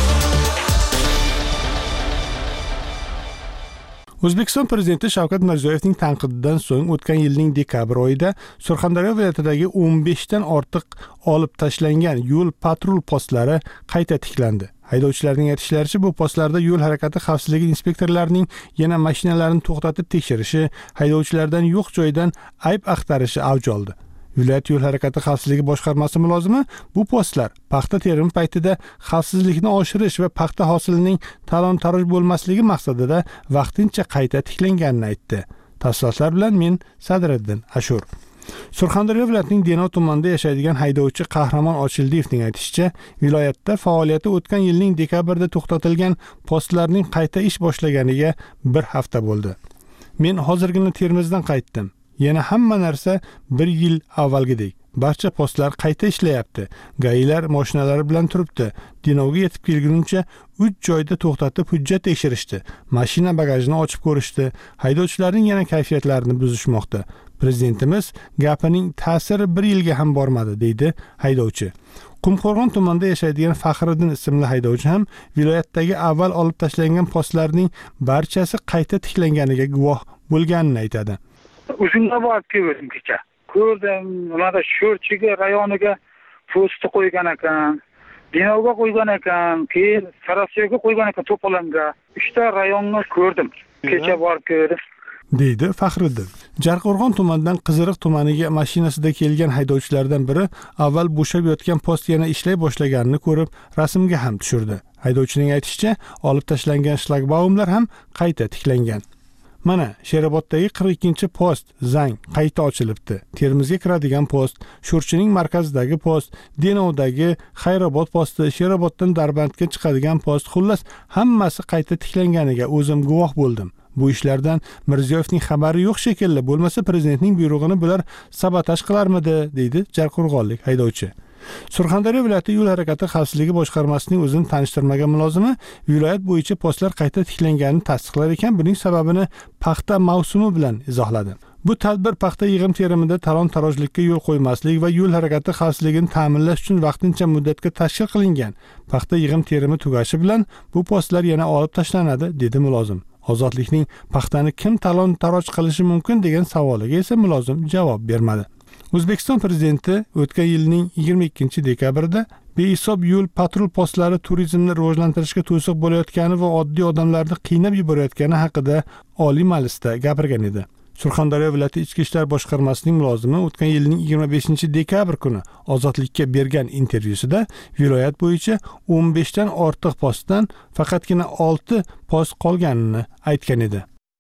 O'zbekiston prezidenti Shavkat Mirziyoyevning tanqididan so'ng o'tgan yilning dekabr oyida Surxondaryo viloyatidagi 15 dan ortiq olib tashlangan yo'l patrul postlari qayta tiklandi. Haydovchilarning aytishlaricha, bu postlarda yo'l harakati xavfsizligi inspektorlarining yana mashinalarni to'xtatib tekshirishi, haydovchilardan yo'q joydan ayb axtarishi avj oldi. Viloyat yo'l harakati xavfsizligi boshqarmasi mulozimi bu postlar paxta terimi paytida xavfsizlikni oshirish va paxta hosilining talon-taroj bo'lmasligi maqsadida vaqtincha qayta tiklanganini aytdi. Tafsilotlar bilan men Sadriddin Ashur. Surxondaryo viloyatining Denov tumanida yashaydigan haydovchi Qahramon Ochildiyevning aytishicha, viloyatda faoliyati o'tgan yilning dekabrda to'xtatilgan postlarning qayta ish boshlaganiga 1 hafta bo'ldi. Men hozirgina Termizdan qaytdim. Yana hamma narsa 1 yil avvalgidek. Barcha postlar qayta ishlayapti. Gayilar mashinalari bilan turibdi. Denovga yetib kelguncha 3 joyda to'xtatib hujjat tekshirishdi. Mashina bagajini ochib ko'rishdi. Haydovchilarning yana kayfiyatlarini buzishmoqda. Prezidentimiz gapining ta'siri 1 yilga ham bormadi, deydi haydovchi. Qumqo'rg'on tumanida yashaydigan Faxriddin ismli haydovchi ham viloyatdagi avval olib tashlangan postlarning barchasi qayta tiklanganiga guvoh bo'lganini aytadi. Uzunga borib keldim kecha. Ko'rdim, ularda Sho'rchiga rayoniga posti qo'ygan ekan, Denovga qo'ygan ekan, keyin Sarasiyoga qo'ygan ekan To'polonga. 3 ta rayonni ko'rdim. Kecha borib ko'rdim, deydi Faxriddin. Jarqo'rg'on tumanidan Qiziriq tumaniga mashinasida kelgan haydovchilardan biri avval bo'shab yotgan post yana ishlay boshlaganini ko'rib, rasmga ham tushirdi. Haydovchining aytishicha, olib tashlangan shlagbaumlar ham qayta tiklangan. Mana Sheroboddagi 42-post zang qayta ochilibdi. Termizga kiradigan post, Sho'rchining markazidagi post, Denovdagi Xayrobod posti, Sheroboddan Darbandga chiqadigan post, xullas hammasi qayta tiklanganiga o'zim guvoh bo'ldim. Bu ishlardan Mirziyoyevning xabari yo'q shekilli, bo'lmasa prezidentning buyrug'ini bular sabotaj qilarmidi, deydi Jarqo'rg'onlik haydovchi. Surxondaryo viloyati yo'l harakati xavfsizligi boshqarmasining o'zini tanishtirmagan mulozimi viloyat bo'yicha postlar qayta tiklanganini tasdiqlar ekan, buning sababini paxta mavsumi bilan izohladi. Bu tadbir paxta yig'im-terimida talon-tarojlikka yo'l qo'ymaslik va yo'l harakati xavfsizligini ta'minlash uchun vaqtincha muddatga tashkil qilingan. Paxta yig'im-terimi tugashi bilan bu postlar yana olib tashlanadi, dedi mulozim. Ozodlikning paxtani kim talon-taroj qilishi mumkin degan savoliga esa mulozim javob bermadi. O'zbekiston prezidenti o'tgan yilning 22-dekabrida behisob yo'l patrul postlari turizmni rivojlantirishga to'siq bo'layotgani va oddiy odamlarni qiynab yuborayotgani haqida Oliy Majlisda gapirgan edi. Surxondaryo viloyati Ichki ishlar boshqarmasining mulozimi o'tgan yilning 25-dekabr kuni Ozodlikka bergan intervyusida viloyat bo'yicha 15 dan ortiq postdan faqatgina 6 post qolganini aytgan edi.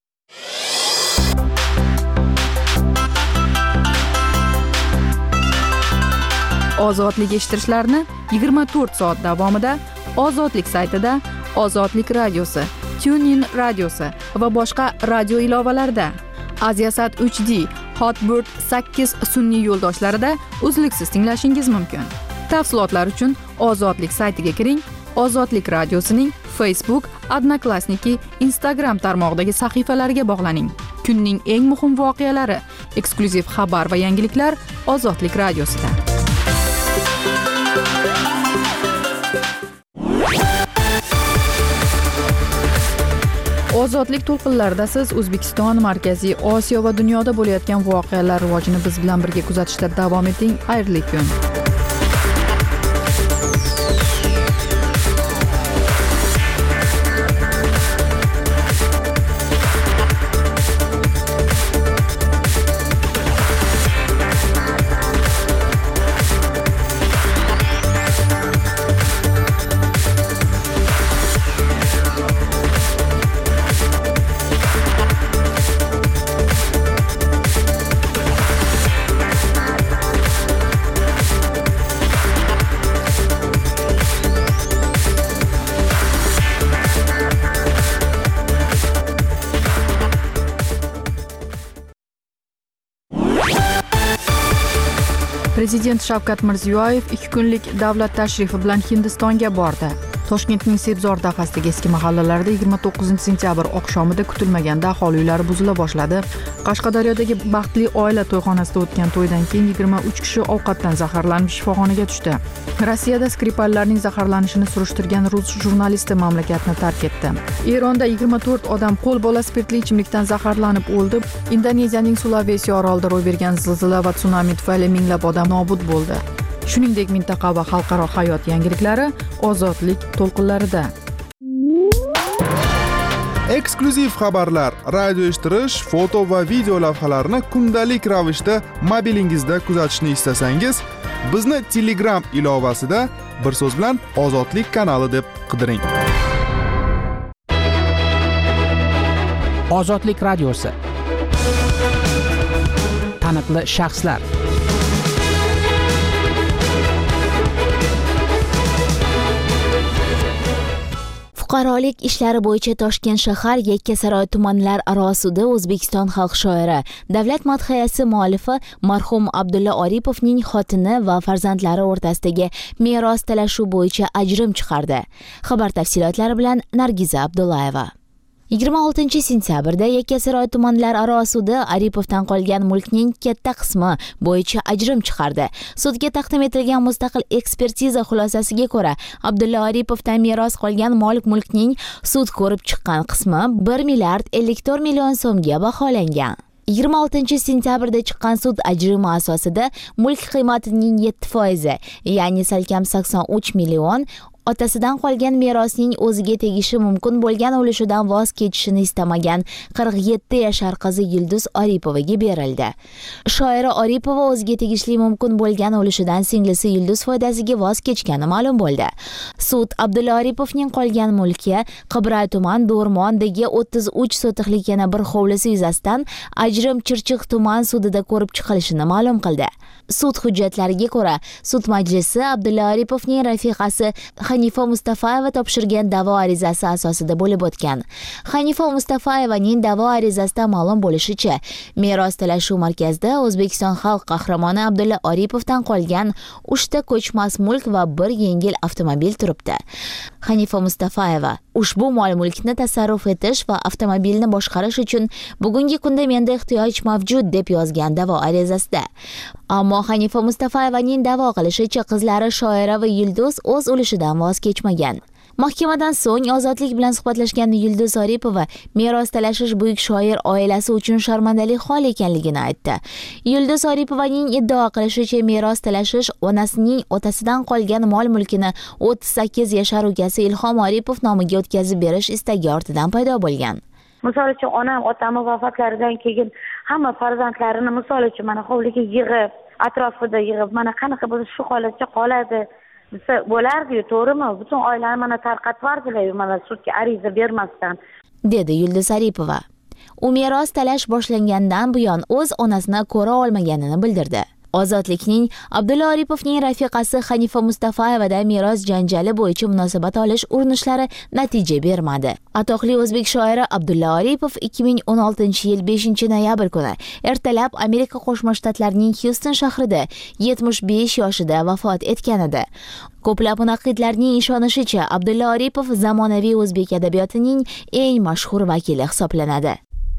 Ozodlik eshittirishlarni 24 soat davomida Ozodlik saytida, Ozodlik radiosi, TuneIn radiosi va boshqa radio ilovalarida, Aziasat 3D, Hotbird 8 sun'iy yo'ldoshlarida uzluksiz tinglashingiz mumkin. Tafsilotlar uchun Ozodlik saytiga kiring. Ozodlik radiosining Facebook, Odnoklassniki, Instagram tarmog'idagi sahifalariga bog'laning. Kunning eng muhim voqealari, eksklyuziv xabar va yangiliklar Ozodlik radiosida. Ozodlik to'lqinlarida siz O'zbekiston, Markaziy Osiyo va dunyoda bo'layotgan voqealar rivojini biz bilan birga kuzatishda davom eting. Xayrli kun. Prezident Shavkat Mirziyoyev 2 kunlik davlat tashrifi bilan Hindistonga bordi. Toshkentning Sebzor dahasidagi eski mahallalarida 29 sentyabr oqshomida kutilmaganda aholi uylari buzila boshladi. Qashqadaryodagi baxtli oila to'yxonasida o'tgan to'ydan keyin 23 kishi ovqatdan zaharlanib shifoxonaga tushdi. Rossiyada Skripallarning zaharlanishini surishtirgan rus jurnalisti mamlakatni tark etdi. Eronda 24 odam qo'lbola spirtli ichimlikdan zaharlanib o'ldi. Indoneziyaning Sulawesi orolida ro'y bergan zilzila va tsunami tufayli minglab odam nobud bo'ldi. Shuningdek, mintaqa va xalqaro hayot yangiliklari ozodlik to'lqinlarida. Eksklyuziv xabarlar, radio eshittirish, foto va video lavhalarni kundalik ravishda mobilingizda kuzatishni istasangiz, bizni Telegram ilovasida bir so'z bilan Ozodlik kanali deb qidiring. Ozodlik radiosi. Taniqli shaxslar. Fuqarolik ishlari bo'yicha Toshkent shahar Yakkasaroy tumanlar aro sudi O'zbekiston xalq shoiri, davlat madhiyasi muallifi marhum Abdulla Oripovning xotini va farzandlari o'rtasidagi meros talashuv bo'yicha ajrim chiqardi. Xabar tafsilotlari bilan Nargiza Abdullayeva. 26 sentyabrda Yakkasaroy tumanlar aro sudi Oripovdan qolgan mulkning katta qismi bo'yicha ajrim chiqardi. Sudga taqdim etilgan mustaqil ekspertiza xulosasiga ko'ra, Abdulla Oripovdan meros qolgan mulkning sud ko'rib chiqqan qismi 1 milliard 54 million so'mga baholangan. 26 sentyabrda chiqqan sud ajrimi asosida mulk qiymatining 7%, ya'ni salkam 83 million otasidan qolgan merosning o'ziga tegishi mumkin bo'lgan ulushdan voz kechishini istamagan 47 yashar qizi Yulduz Oripovaga berildi. Shoira Oripova o'ziga tegishli mumkin bo'lgan ulushidan singlisi Yulduz foydasiga voz kechgani ma'lum bo'ldi. Sud Abdulla Oripovning qolgan mulki Qibray tuman Do'rmondagi 33 sotixlik yana bir hovlisi yuzasidan ajrim Chirchiq tuman sudida ko'rib chiqilishini ma'lum qildi. Sud hujjatlariga ko'ra, sud majlisi Abdulla Oripovning rafiqasi Hanifa Mustafayeva topshirgan da'vo arizasi asosida bo'lib o'tgan. Hanifa Mustafayevaning da'vo arizasida ma'lum bo'lishicha, meros talashuv markazida O'zbekiston xalq qahramoni Abdulla Oripovdan qolgan 3 ta ko'chmas mulk va 1 yengil avtomobil turibdi. Hanifa Mustafayeva ushbu mol-mulkni tasarruf etish va avtomobilni boshqarish uchun bugungi kunda menda ehtiyoj mavjud deb yozgan da'vo arizasida. Ammo Hanifa Mustafayevaning da'vo qilishicha, qizlari Shoira va Yulduz o'z ulushidan voz kechmagan. Mahkamadan so'ng ozodlik bilan suhbatlashgan Yulduz Oripova meros talashish buyuk shoir oilasi uchun sharmandalik hol ekanligini aytdi. Yulduz Oripovaning iddao qilishicha, meros talashish onasining otasidan qolgan mol-mulkini 38 yashar ukasi Ilhom Oripov nomiga o'tkazib berish istagi ortidan paydo bo'lgan. Misol uchun onam otamni vafotlaridan keyin hamma farzandlarini misol uchun mana hovliga yig'ib, atrofida yig'ib, mana qanaqa bo'lsa shu holatda qoladi bo'lardi-yu, to'g'rimi? Butun oilani mana tarqatib yubordilar, mana sudga ariza bermasdan, dedi Yulduz Oripova. U meros talash boshlangandan buyon o'z onasini ko'ra olmaganini bildirdi. Ozodlikning Abdulla Oripovning rafiqasi Hanifa Mustafayevada meros janjali bo'yicha munosabat olish urinishlari natija bermadi. Atoqli o'zbek shoiri Abdulla Oripov 2016-yil 5-noyabr kuni ertalab Amerika Qo'shma Shtatlarining Houston shahrida 75 yoshida vafot etgan edi. Ko'plab munaqqidlarning ishonishicha, Abdulla Oripov zamonaviy o'zbek adabiyotining eng mashhur vakili hisoblanadi.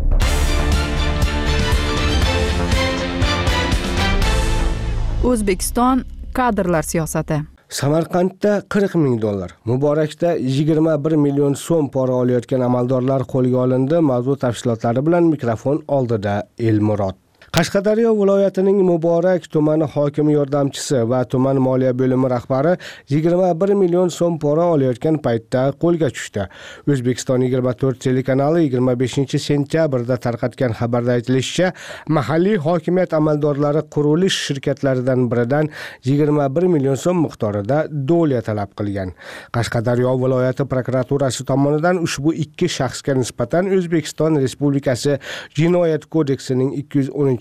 O'zbekiston kadrlar siyosati. Samarqandda 40 ming dollar, Muborakda 21 million so'm pora olayotgan amaldorlar qo'lga olindi. Mavzu tafsilotlari bilan mikrofon oldida Elmurod. Qashqadaryo viloyatining Muborak tumani hokimi yordamchisi va tuman moliya bo'limi rahbari 21 million so'm pora olayotgan paytda qo'lga tushdi. O'zbekiston 24 telekanali 25 sentyabrda tarqatgan xabarda aytilishicha, mahalliy hokimiyat amaldorlari qurilish shirkatlaridan biridan 21 million so'm miqdorida do'lya talab qilgan. Qashqadaryo viloyati prokuraturasi tomonidan ushbu ikki shaxsga nisbatan O'zbekiston Respublikasi Jinoyat kodeksining 210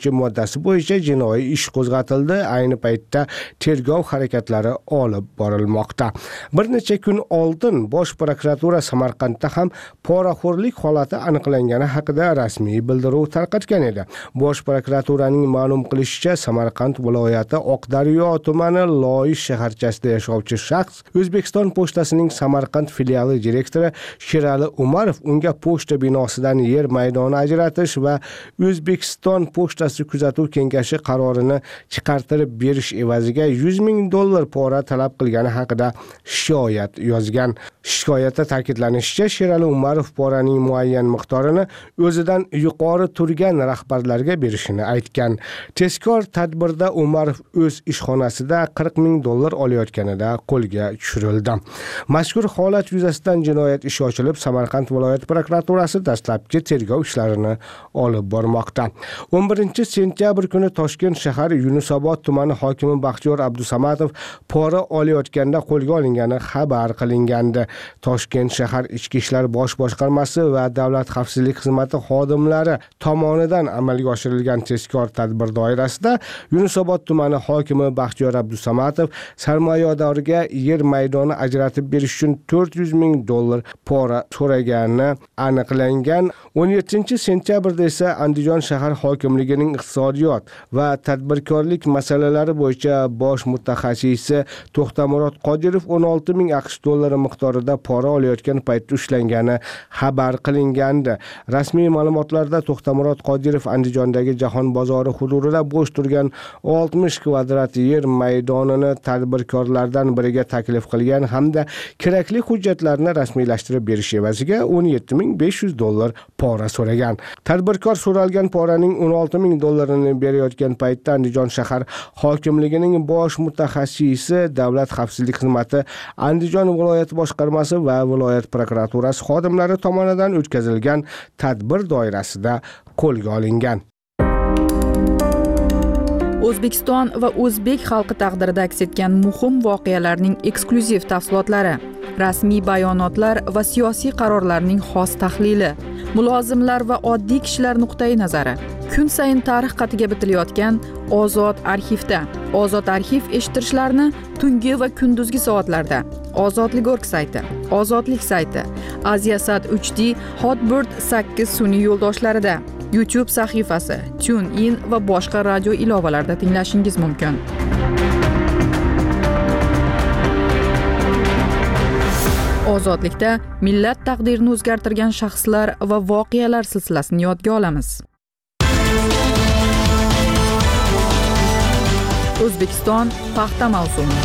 moddasi bo'yicha jinoiy ish qo'zg'atildi. Ayni paytda tergov harakatlari olib borilmoqda. Bir necha kun oldin Bosh prokuratura Samarqandda ham poraxo'rlik holati aniqlangani haqida rasmiy bildiruv tarqatgan edi. Bosh prokuraturaning ma'lum qilishicha, Samarqand viloyati Oqdaryo tumani Loyish shaharchasida yashovchi shaxs O'zbekiston pochtasining Samarqand filiali direktori Sherali Umarov unga pochta binosidan yer maydoni ajratish va O'zbekiston pochtasi kuzatuv kengashi qarorini chiqartirib berish evaziga $100,000 pora talab qilgani haqida shikoyat yozgan. Shikoyatda ta'kidlanishicha, Sherali Umarov poraning muayyan miqdorini o'zidan yuqori turgan rahbarlarga berishini aytgan. Tezkor tadbirda Umarov o'z ishxonasida $40,000 olayotganida qo'lga tushirildi. Mazkur holat yuzasidan jinoyat ishi ochilib, Samarqand viloyat prokuraturasi dastlabki tergov ishlarini olib bormoqda. 11-sentyabr kuni Toshkent shahar Yunusobod tumani hokimi Baxtiyor Abdusamatov pora olayotganda qo'lga olingani xabar qilingandi. Toshkent shahar Ichki ishlar bosh boshqarmasi va Davlat xavfsizlik xizmati xodimlari tomonidan amalga oshirilgan tezkor tadbir doirasida Yunusobod tumani hokimi Baxtiyor Abdusamatov sarmoyadorga yer maydoni ajratib berish uchun $400,000 pora so'ragani aniqlangan. 17-sentyabrda esa Andijon shahar hokimligining iqtisodiyot va tadbirkorlik masalalari bo'yicha bosh mutaxassisi To'xtamurod Qodirov $16,000 miqdorida pora olayotgan paytda ushlangani xabar qilingandi. Rasmiy ma'lumotlarda To'xtamurod Qodirov Andijondagi Jahon bozori hududida bo'sh turgan 60 kvadrat yer maydonini tadbirkorlardan biriga taklif qilgan hamda kerakli hujjatlarni rasmiylashtirib berish evaziga $17,500 pora so'ragan. Tadbirkor so'ralgan poraning $16,000 berayotgan paytda Andijon shahar hokimligining bosh mutaxassisi, Davlat xavfsizlik xizmati, Andijon viloyat boshqarmasi va viloyat prokuraturasi xodimlari tomonidan o'tkazilgan tadbir doirasida qo'lga olingan. O'zbekiston va o'zbek xalqi taqdirida aks etgan muhim voqealarning eksklyuziv tafsilotlari, rasmiy bayonotlar va siyosiy qarorlarning xos tahlili, mulozimlar va oddiy kishilar nuqtai nazari. Kun sayin tarix qatiga bitilayotgan Ozod arxivda. Ozod arxiv eshittirishlarni tungi va kunduzgi soatlarda. Ozodlik.org sayti, Ozodlik sayti, Aziasat 3D, Hotbird 8 sun'iy yo'ldoshlarida, YouTube sahifasi, TuneIn va boshqa radio ilovalarida tinglashingiz mumkin. Ozodlikda millat taqdirini o'zgartirgan shaxslar va voqealar silsilasini yodga olamiz. O'zbekiston paxta mavsumi.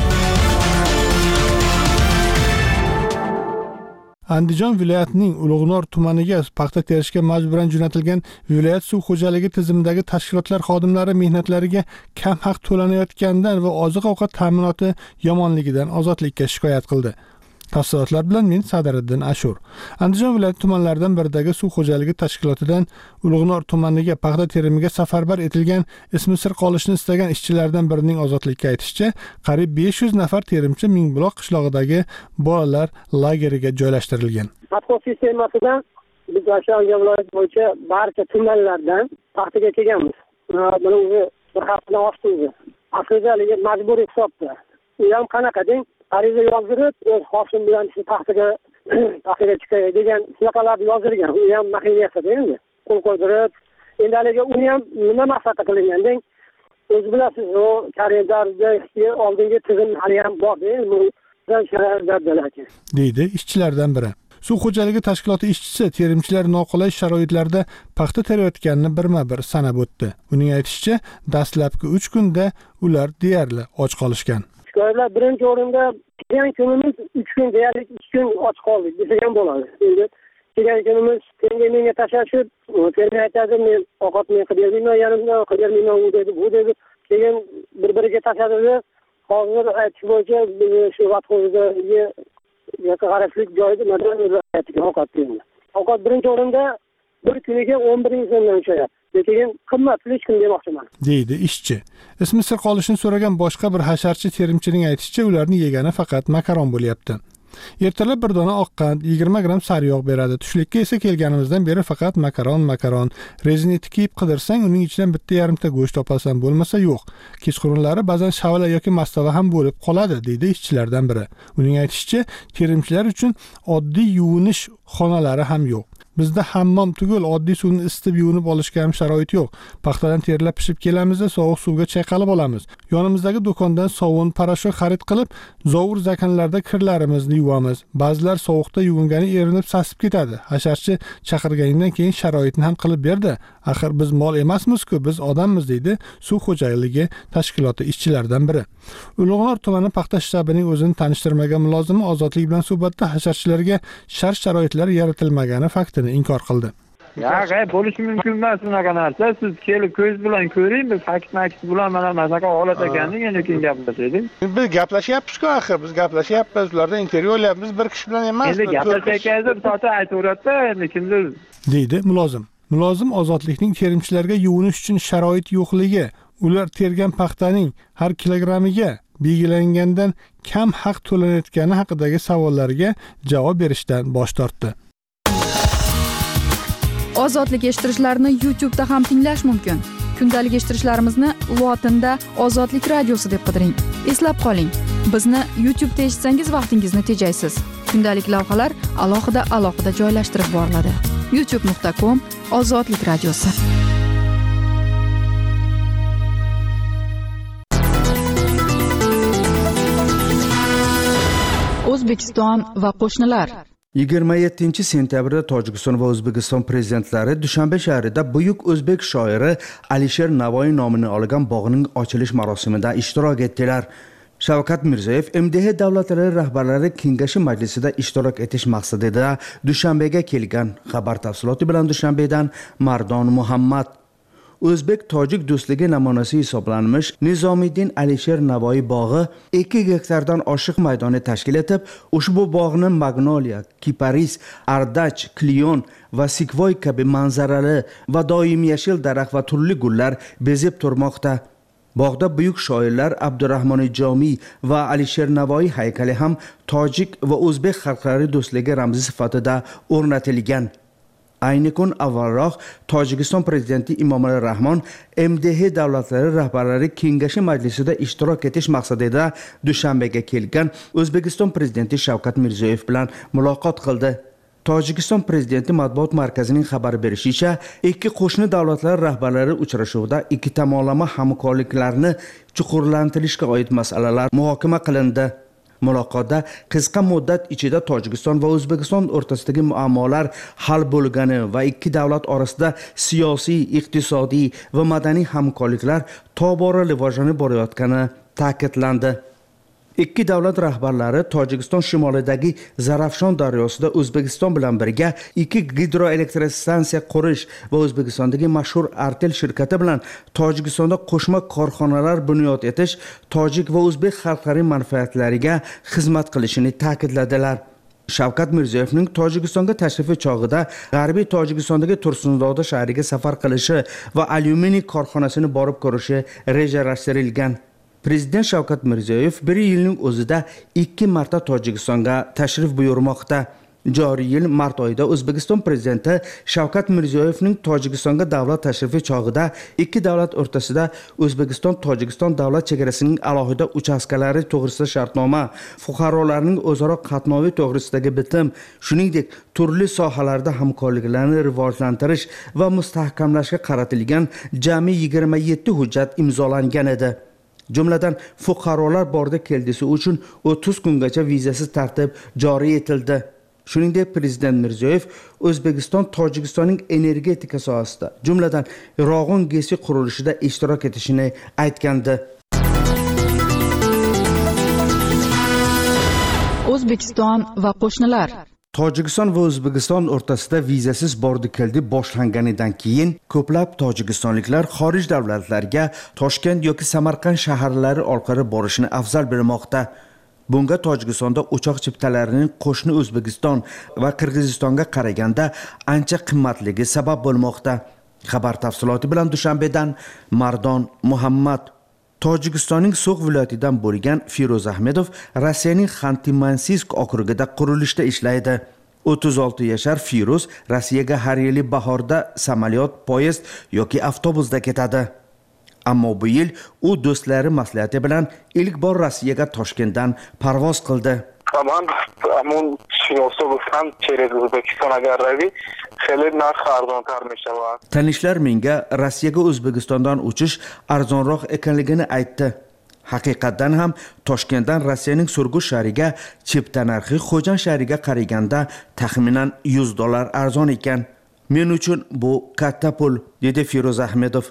Andijon viloyatining Ulug'nor tumaniga paxta terishga majburan jo'natilgan viloyat suv xo'jaligi tizimidagi tashkilotlar xodimlari mehnatlariga kam haq to'lanayotganidan va oziq-ovqat ta'minoti yomonligidan ozodlikka shikoyat qildi. Tafsilotlar bilan men Sadiriddin Ashur. Andijon viloyati tumanlaridan biridagi suv xo'jaligi tashkilotidan Ulug'nor tumaniga paxta terimiga safarbar etilgan ismi sir qolishni istagan ishchilardan birining ozodlikka aytishicha, qariyb 500 nafar terimchi Mingbuloq qishlog'idagi bolalar lageriga joylashtirilgan. Paxta sistemasidan biz Andijon viloyati bo'yicha barcha tumanlardan paxtaga kelganmiz. Buni o'zi bir haftadan oshdi o'zi. Aslida majburiy hisobda. U ham qanaqa deng? Ariza yozdirib, o'z hoshim bilan paxtaga chiqay degan shunaqalarni yozdirgan. U ham maxiniyasida endi. Qo'l qo'ydirib, endi haliga uni ham nima maqsadda qilingan deng? O'zi bilasiz, o kalendarda oldingi tizim hali ham bor-da, bundan sharoitlardalar. deydi ishchilardan biri. Suv xo'jaligi tashkiloti ishchisi terimchilar noqulay sharoitlarda paxta terayotganini birma-bir sanab o'tdi. Uning aytishicha, dastlabki 3 kunda ular deyarli och qolishgan. Shikoyatlar birinchi o'rinda kelgan kunimiz 3 kun deyarli 2 kun och qoldik desa ham bo'ladi. Endi kelgan kunimiz menga tashashib, fermer aytadi, men ovqat qilib bermayman, yanimda qilib bermayman, u dedi, bu dedi. Keyin bir-biriga tashadi. Hozir aytish bo'yicha shu vaqtimizda qarashlik joyida madaniyatga ovqat berdi. Ovqat birinchi o'rinda bir kuniga 11 so'mdan tushadi. Lekin qimmat hech kim demoqchiman, deydi ishchi. Ismi sir qolishini so'ragan boshqa bir hasharchi terimchining aytishicha, ularning yegani faqat makaron bo'lyapti. Ertalab bir dona oqqand 20 gram sariyog' beradi. Tushlikka esa kelganimizdan beri faqat makaron. Rezinetni kiyib qidirsang, uning ichidan bitta yarimta go'sht topasan, bo'lmasa yo'q. Kechqurunlari ba'zan shavla yoki mastava ham bo'lib qoladi, deydi ishchilardan biri. Uning aytishicha, terimchilar uchun oddiy yuvinish xonalari ham yo'q. Bizda hammom tugul oddiy suvni isitib yuvinib olishga ham sharoit yo'q. Paxtadan terilab pishib kelamiz-da, sovuq suvga chayqalib olamiz. Yonimizdagi do'kondan sovun, parashok xarid qilib, zovur zakanlarda kirlarimizni yuvamiz. Ba'zilar sovuqda yuvingani erinib sasib ketadi. Hasharchi chaqirganidan keyin sharoitni ham qilib berdi. Axir biz mol emasmiz-ku, biz odammiz, deydi suv xo'jaligi tashkiloti ishchilaridan biri. Ulug'nor tumani paxta shtabining o'zini tanishtirmagan mulozimi Ozodlik bilan suhbatda hasharchilarga shart-sharoitlar yaratilmagani faktini inkor qildi. Bo'lishi mumkin emas bunaqa narsa. Siz kelib ko'z bilan ko'ring, biz fakt bilan mana bunaqa holat ekanini yana keyin gaplashaylik. Biz gaplashyapmiz-ku axir, biz gaplashyapmiz, ulardan intervyu olyapmiz, bir kishi bilan emas. Endi gaplashayotganingizda bir soat aytaveradi-da, endi kimdir, deydi mulozim. Mulozim Ozodlikning terimchilarga yuvinish uchun sharoit yo'qligi, ular tergan paxtaning har kilogrammiga belgilangandan kam haq to'lanayotgani haqidagi savollarga javob berishdan bosh tortdi. Ozodlik eshittirishlarni YouTube'da ham tinglash mumkin. Kundalik eshittirishlarimizni lotinda Ozodlik radiosi deb qidiring. Eslab qoling, bizni YouTube'da eshitsangiz vaqtingizni tejaysiz. Kundalik lavhalar alohida joylashtirib boriladi. youtube.com/Ozodlik radiosi. O'zbekiston va qo'shnilar. 27 sentyabrda Tojikiston va O'zbekiston prezidentlari Dushanbe shahrida buyuk o'zbek shoiri Alisher Navoiy nomini olgan bog'ning ochilish marosimida ishtirok etdilar. Shavkat Mirziyoyev MDH davlatlari rahbarlari kengashi majlisida ishtirok etish maqsadida Dushanbega kelgan. Xabar tafsiloti bilan Dushanbedan Mardon Muhammad. O'zbek-tojik do'stligi namunasi hisoblanmish Nizomiddin Alisher Navoiy bog'i 2 gektardan oshiq maydonni tashkil etib, ushbu bog'ni Magnolia, Kiparis, Ardach, Klion va Sikvoy kabi manzarali va doim yashil daraxt va turli gullar bezib turmoqda. Bog'da buyuk shoirlar Abdurahmon Jomiy va Alisher Navoiy haykali ham tojik va o'zbek xalqlari do'stligi ramzi sifatida o'rnatilgan. Ayni kun avvalroq Tojikiston prezidenti Emomali Rahmon MDH davlatlari rahbarlari kengashi majlisida ishtirok etish maqsadida Dushanbega kelgan O'zbekiston prezidenti Shavkat Mirziyoyev bilan muloqot qildi. Tojikiston prezidenti matbuot markazining xabar berishicha, ikki qo'shni davlatlar rahbarlari uchrashuvida ikki tomonlama hamkorliklarni chuqurlantirishga oid masalalar muhokama qilindi. Muloqotda qisqa muddat ichida Tojikiston va O'zbekiston o'rtasidagi muammolar hal bo'lgani va ikki davlat orasida siyosiy, iqtisodiy va madaniy hamkorliklar tobora rivojlanib borayotgani ta'kidlandi. Ikki davlat rahbarlari Tojikiston shimolidagi Zarafshon daryosida O'zbekiston bilan birga 2 gidroelektrostansiya qurish va O'zbekistondagi mashhur Artel shirkati bilan Tojikistonda qo'shma korxonalar bunyod etish tojik va o'zbek xalqlari manfaatlariga xizmat qilishini ta'kidladilar. Shavkat Mirziyoyevning Tojikistonga tashrifi chog'ida G'arbiy Tojikistondagi Tursunzoda shahriga safar qilishi va alyuminiy korxonasini borib ko'rishi rejalashtirilgan. Prezident Shavkat Mirziyoyev bir yilning o'zida 2 marta Tojikistonga tashrif buyurmoqda. Joriy yil mart oyida O'zbekiston prezidenti Shavkat Mirziyoyevning Tojikistonga davlat tashrifi chog'ida ikki davlat o'rtasida O'zbekiston-Tojikiston davlat chegarasining alohida uchastkalari to'g'risida shartnoma, fuqarolarning o'zaro qatnovi to'g'risidagi bitim, shuningdek turli sohalarda hamkorliklarni rivojlantirish va mustahkamlashga qaratilgan jami 27 hujjat imzolangan edi. Jumladan fuqarolar borda keldisi uchun 30 kungacha vizasiz tartib joriy etildi. Shuningdek, prezident Mirziyoyev O'zbekiston Tojikistonning energetika sohasida, jumladan Rog'un GESi qurilishida ishtirok etishini aytgandi. O'zbekiston va qo'shnilar. Tojikiston va O'zbekiston o'rtasida vizasiz bordi-keldi boshlanganidan keyin ko'plab tojikistonliklar xorij davlatlarga Toshkent yoki Samarqand shaharlari orqali borishni afzal bilmoqda. Bunga Tojikistonda o'choq chiptalarining qo'shni O'zbekiston va Qirg'izistonga qaraganda ancha qimmatligi sabab bo'lmoqda. Xabar tafsiloti bilan Dushanbedan Mardon Muhammad. Tojikistonning So'x viloyatidan bo'lgan Firoz Ahmedov Rossiyaning Xanti-Mansisk okrugida qurilishda ishlaydi. 36 yashar Firoz Rossiyaga har yili bahorda samolyot, poyezd yoki avtobusda ketadi. Ammo bu yil u do'stlari maslahati bilan ilk bor Rossiyaga Toshkentdan parvoz qildi. من همون автобус هم через O'zbekiston agar ravi xeyli narx arzontar mishavat. Tanishlar menga Rossiyaga O'zbekistondan uchish arzonroq ekanligini aytdi. Haqiqatan ham Toshkentdan Rossiyaning Surgut shahriga chipta narxi Xo'jan shahriga qaraganda taxminan $100 arzon ekan. Men uchun bu katta pul, dedi Firoz Ahmedov.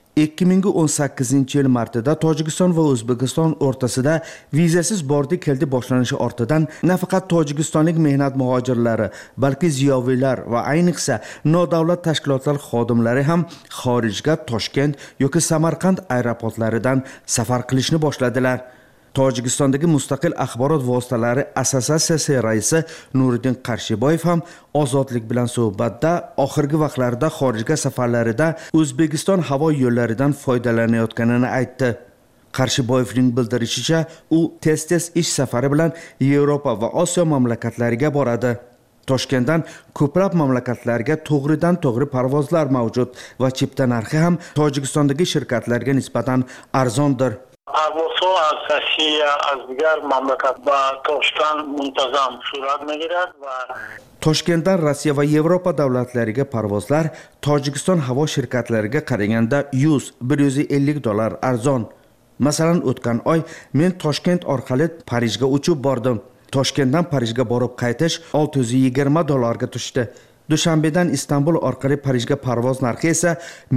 2018-yil martida Tojikiston va O'zbekiston o'rtasida vizasiz bordi-keldi boshlanishi ortidan nafaqat tojikistonlik mehnat muhojirlari, balki ziyoviylar va ayniqsa nodavlat tashkilotlar xodimlari ham xorijga Toshkent yoki Samarqand aeroportlaridan safar qilishni boshladilar. Tojikistondagi mustaqil axborot vositalari assotsiatsiyasi raisi Nuriddin Qarshiboyev ham Ozodlik bilan suhbatda oxirgi vaqtlarda xorijga safarlarida O'zbekiston havo yo'llaridan foydalanayotganini aytdi. Qarshiboyevning bildirishicha, u tez-tez ish safari bilan Yevropa va Osiyo mamlakatlariga boradi. Toshkentdan ko'plab mamlakatlarga to'g'ridan-to'g'ri parvozlar mavjud va chipta narxi ham Tojikistondagi shirkatlarga nisbatan arzondir. پروازها از روسیه از دیگر مملکت و تاشکند منتظم صورت میگیرد و Toshkentdan Rossiya va Yevropa davlatlariga parvozlar Tojikiston havo shirkatlariga qaraganda $100-150 arzon. Masalan, o'tgan oy men Toshkent orqali Parijga uchib bordim. Toshkentdan Parijga borib qaytish $620 ga tushdi. Dushanbedan Istanbul orqali Parijga parvoz narxi esa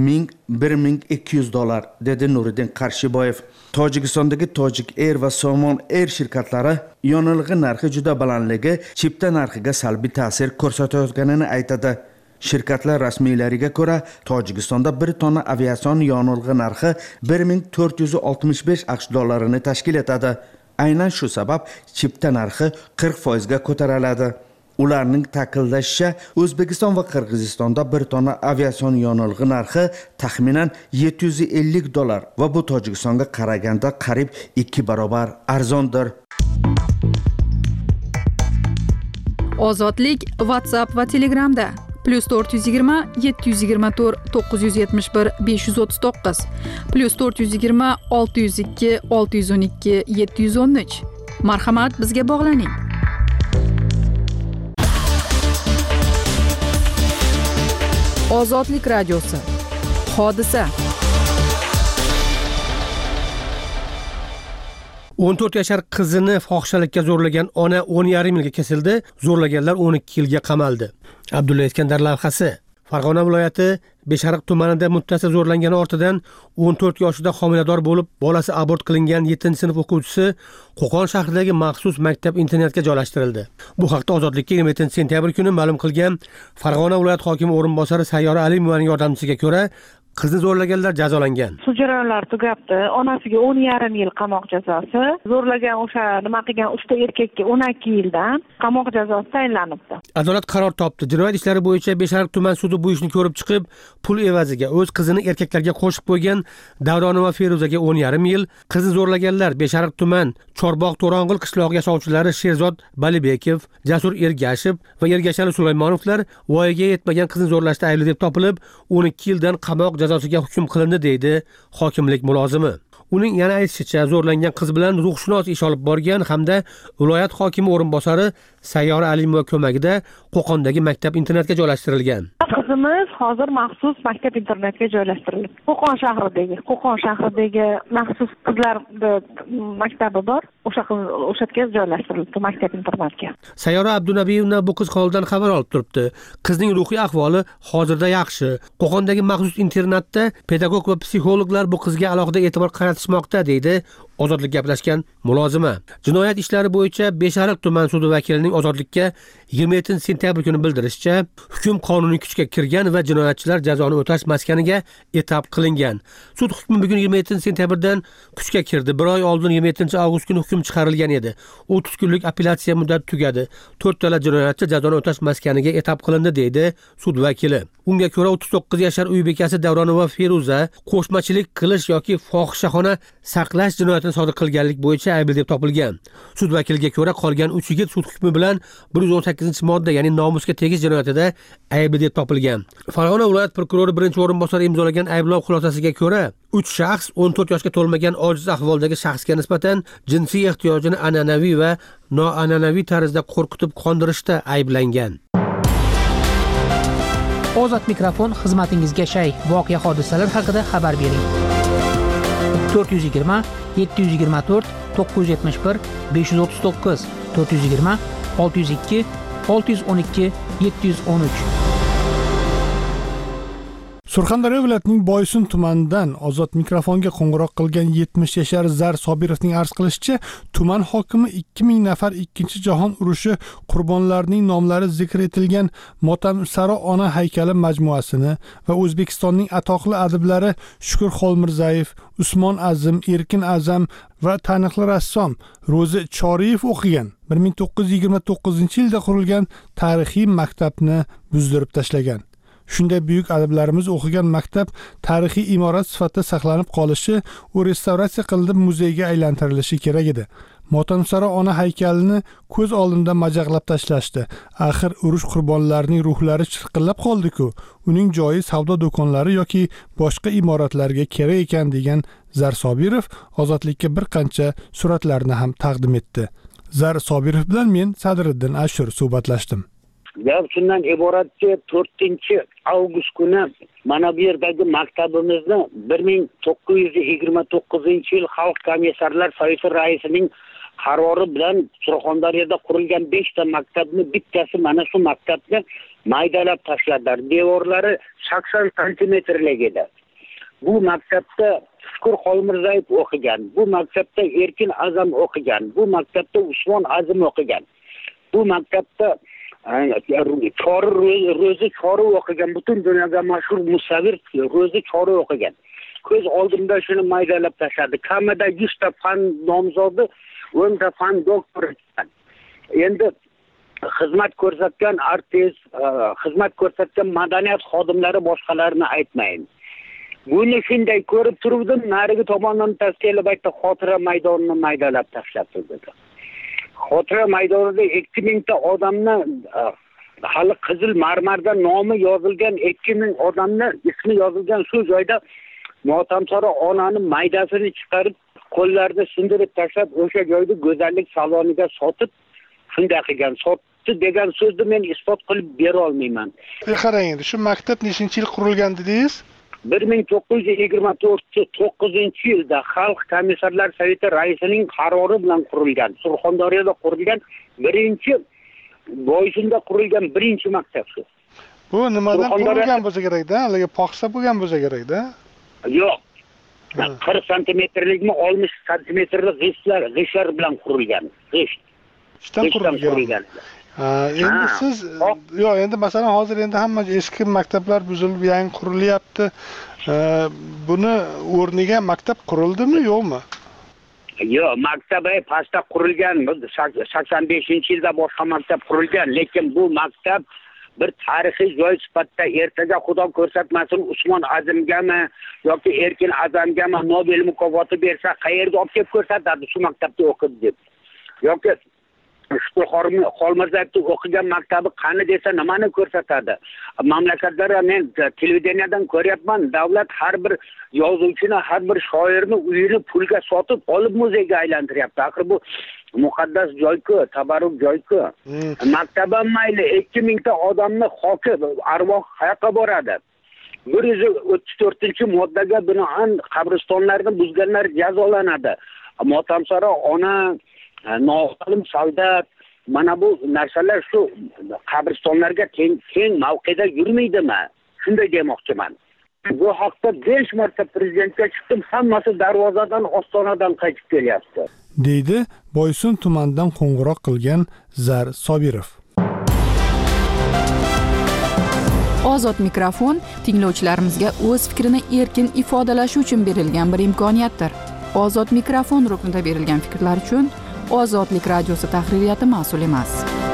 $1000-1200, dedi Nuriddin Qarshiboyev. Tojikistondagi Tojik Air va Somon Air shirkatlari yonilg'i narxi juda balandligi chipta narxiga salbiy ta'sir ko'rsatayotganini aytadi. Shirkatlar rasmiylariga ko'ra, Tojikistonda bir tonna aviatsion yonilg'i narxi $1465 tashkil etadi. Aynan shu sabab chipta narxi 40% ga ko'tariladi. Ularning ta'kidlashicha, O'zbekiston va Qirg'izistonda bir tonna aviatsion yonilg'i narxi taxminan $750 va bu Tojikistonga qaraganda qariyb 2 barobar arzondir. Ozodlik WhatsApp va Telegramda +420 724 971 539 +420 602 612 713. Marhamat, bizga bog'laning. Ozodlik radiosi. Hodisa. 14 yashar qizini fohishalikka zo'rlagan ona 10,5 yilga kesildi, zo'rlaganlar 12 yilga qamaldi. Abdulla Iskandar lavhasi. Farg'ona viloyati Beshariq tumanida muttasi zo'rlangani ortidan 14 yoshida homilador bo'lib, bolasi abort qilingan 7-sinf o'quvchisi Qo'qon shahridagi maxsus maktab internatga joylashtirildi. Bu haqda Ozodlikka 27-sentyabr kuni ma'lum qilgan Farg'ona viloyat hokimi o'rinbosari Sayyora Alimovaning yordamchisiga ko'ra, qizni zo'rlaganlar jazolangan. Sud jarayonlari tugabdi. Onasiga 10,5 yil qamoq jazosi, zo'rlagan o'sha nima qilgan usta erkakka 12 yildan qamoq jazosi tayinlanibdi. Adolat qaror topdi. Jinoyat ishlari bo'yicha Beshariq tuman sudi bu ishni ko'rib chiqib, pul evaziga o'z qizini erkaklarga qo'shib qo'ygan Davronova Feruzaga 10,5 yil, qizni zo'rlaganlar Beshariq tuman Chorbog' To'rong'il qishlog'i yashovchilari Sherzod Balibekov, Jasur Ergashev va Ergashali Sulaymonovlar voyaga yetmagan qizni zo'rlashda aybli deb topilib, 12 yildan qamoq jazosiga hukm qilindi, deydi hokimlik mulozimi. Uning yana aytishicha, zo'rlangan qiz bilan ruhshunos ish olib borgan hamda viloyat hokimi o'rinbosari Sayyora Alimova ko'magida Qo'qondagi maktab internatga joylashtirilgan. Qizimiz hozir maxsus maktab internatga joylashtirildi. Qo'qon shahridagi maxsus qizlar maktabi bor. O'sha yerga joylashtirildi, maktab internatga. Sayyora Abdunabiyevna bu qiz holidan xabar olib turibdi. Qizning ruhiy ahvoli hozirda yaxshi. Qo'qondagi maxsus internatda pedagog va psixologlar bu qizga alohida e'tibor qaratishmoqda, deydi Ozodlik gaplashgan mulozima. Jinoyat ishlari bo'yicha Beshariq tuman sudi vakilining Ozodlikka 27-sentyabr kuni bildirishicha, hukm qonuniy kuchga kirdi. kirgan va jinoyatchilar jazoni o'tash maskaniga etap qilingan. Sud hukmi bugun 27-sentyabrdan kuchga kirdi. Bir oy oldin 27-avgust kuni hukm chiqarilgan edi. 30 kunlik apellyatsiya muddati tugadi. 4 tala jinoyatchi jazoni o'tash maskaniga etap qilindi deydi sud vakili. Unga ko'ra 39 yashar uy bekasi Davronova Feruza qo'shmachilik qilish yoki fohishaxona saqlash jinoyatini sodir qilganlik bo'yicha aybli deb topilgan. Sud vakiliga ko'ra qolgan 3 yigit sud hukmi bilan 118-modda, ya'ni nomusga tegish jinoyatida aybli deb topilgan. Farg'ona viloyat prokurori birinchi o'rinbosari imzolagan ayblov xulosasiga ko'ra 3 shaxs 14 yoshga to'lmagan ojiz ahvoldagi shaxsga nisbatan jinsiy ehtiyojini an'anaviy va noan'anaviy tarzda qo'rqitib qondirishda ayblangan. Ozod mikrofon xizmatingizga shay. Voqea hodisalar haqida xabar bering. 420 724 971 539 420 602 612 713. Surxondaryo viloyatining Boysun tumanidan Ozod mikrofonga qo'ng'iroq qilgan 70 yashar Zar Sobirovning arz qilishicha, tuman hokimi 2000 nafar Ikkinchi jahon urushi qurbonlarining nomlari zikr etilgan Motamsaro ona haykali majmuasini va O'zbekistonning atoqli adiblari Shukur Xolmirzayev, Usmon Azim, Erkin Azam va taniqli rassom Ro'zi Choriyev o'qigan 1929-yilda qurilgan tarixiy maktabni buzdirib tashlagan. Shunday buyuk adiblarimiz o'qigan maktab tarixiy imorat sifatida saqlanib qolishi, u restavratsiya qilinib muzeyga aylantirilishi kerak edi. Motamsaro ona haykalini ko'z oldimda majaqlab tashlashdi. Axir urush qurbonlarining ruhlari chirqillab qoldi-ku. Uning joyi savdo do'konlari yoki boshqa imoratlarga kerak ekan degan Zar Sobirov Ozodlikka bir qancha suratlarni ham taqdim etdi. Zar Sobirov bilan men Sadriddin Ashur suhbatlashdim. Gap shundan iboratki, 4-avgust kuni mana bu yerdagi maktabimizni 1929-yil Xalq komissarlar so'yiti raisining qarori bilan Surxondaryoda qurilgan 5 ta maktabni bittasi mana shu maktabni maydalab tashladilar. Devorlari 80 santimetrlik edi. Bu maktabda Shukur Xolmirzayev o'qigan, bu maktabda Erkin Azam o'qigan, bu maktabda Usmon Azim o'qigan. Bu maktabda Ro'zi Chori o'qigan, butun dunyoga mashhur musavvir Ro'zi Chori o'qigan. Ko'z oldimda shuni maydalab tashladi. Kamida 100 ta fan nomzodi, 10 ta fan doktor. Endi xizmat ko'rsatgan artist, xizmat ko'rsatgan madaniyat xodimlari boshqalarini aytmayin. Buni shunday ko'rib turuvdim, narigi tomondan taskelib aytdi, xotira maydonini maydalab tashlabdi dedi. Xotira maydonida 2000 ta odamni hali qizil marmarda nomi yozilgan 2000 odamni ismi yozilgan shu joyda Motamsaro onani maydasini chiqarib, qo'llarini sindirib tashlab, o'sha joyda go'zallik saloniga sotib, shunday qilgan. Sotdi degan so'zni men isbot qilib bera olmayman. Qarang endi, shu maktab nechinchi yil qurilgan dedingiz? 1929-yilda Xalq komissarlar so'yiti raisining qarori bilan qurilgan. Surxondaryoda qurilgan birinchi, Boysunda qurilgan birinchi maktab shu. Bu nimadan qurilgan bo'lsa kerak-da? Haliga poxsa bo'lgan bo'lsa kerak-da? Yo'q. 40 santimetrlikmi, 60 santimetrlik g'ishtlar bilan qurilgan. G'ishtdan qurilgan. Endi siz yo'q, endi masalan hozir endi hamma eski maktablar buzilib yangi qurilyapti. Buni o'rniga maktab qurildimi, yo'qmi? Yo'q, maktab pastda qurilgan. 85-yilda boshqa maktab qurilgan, lekin bu maktab bir tarixiy joy sifatida ertaga xudo ko'rsatmasin Usmon Azimgami yoki Erkin Azamgami Nobel mukofoti bersa, qayerga olib kelib ko'rsatadi shu maktabda o'qib deb. Yoki Shukur Xolmirzayevni o'qigan maktabi qani desa nimani ko'rsatadi? Mamlakatlarda men televideniyyadan ko'ryapman, davlat har bir yozuvchini, har bir shoirni uyini pulga sotib olib muzeyga aylantiryapti. Axir bu muqaddas joy-ku, tabarruk joy-ku. Maktabam mayli 2000 ta odamni xoki arvoh qayoqqa boradi? 134-moddaga binoan qabristonlarni buzganlar jazolanadi. Motamsaro ona, noma'lum soldat, mana bu narsalar shu qabristonlarga teng mavqeda yurmaydimi? Shunday demoqchiman. Bu haqda 5 marta prezidentga chiqdim, hammasi darvozadan, ostonadan qaytib kelyapti. deydi Boysun tumanidan qo'ng'iroq qilgan Zar Sobirov. Ozod mikrofon tinglovchilarimizga o'z fikrini erkin ifodalashi uchun berilgan bir imkoniyatdir. Ozod mikrofon ruknida berilgan fikrlar uchun Ozodlik radiosi tahririyati mas'ul emas.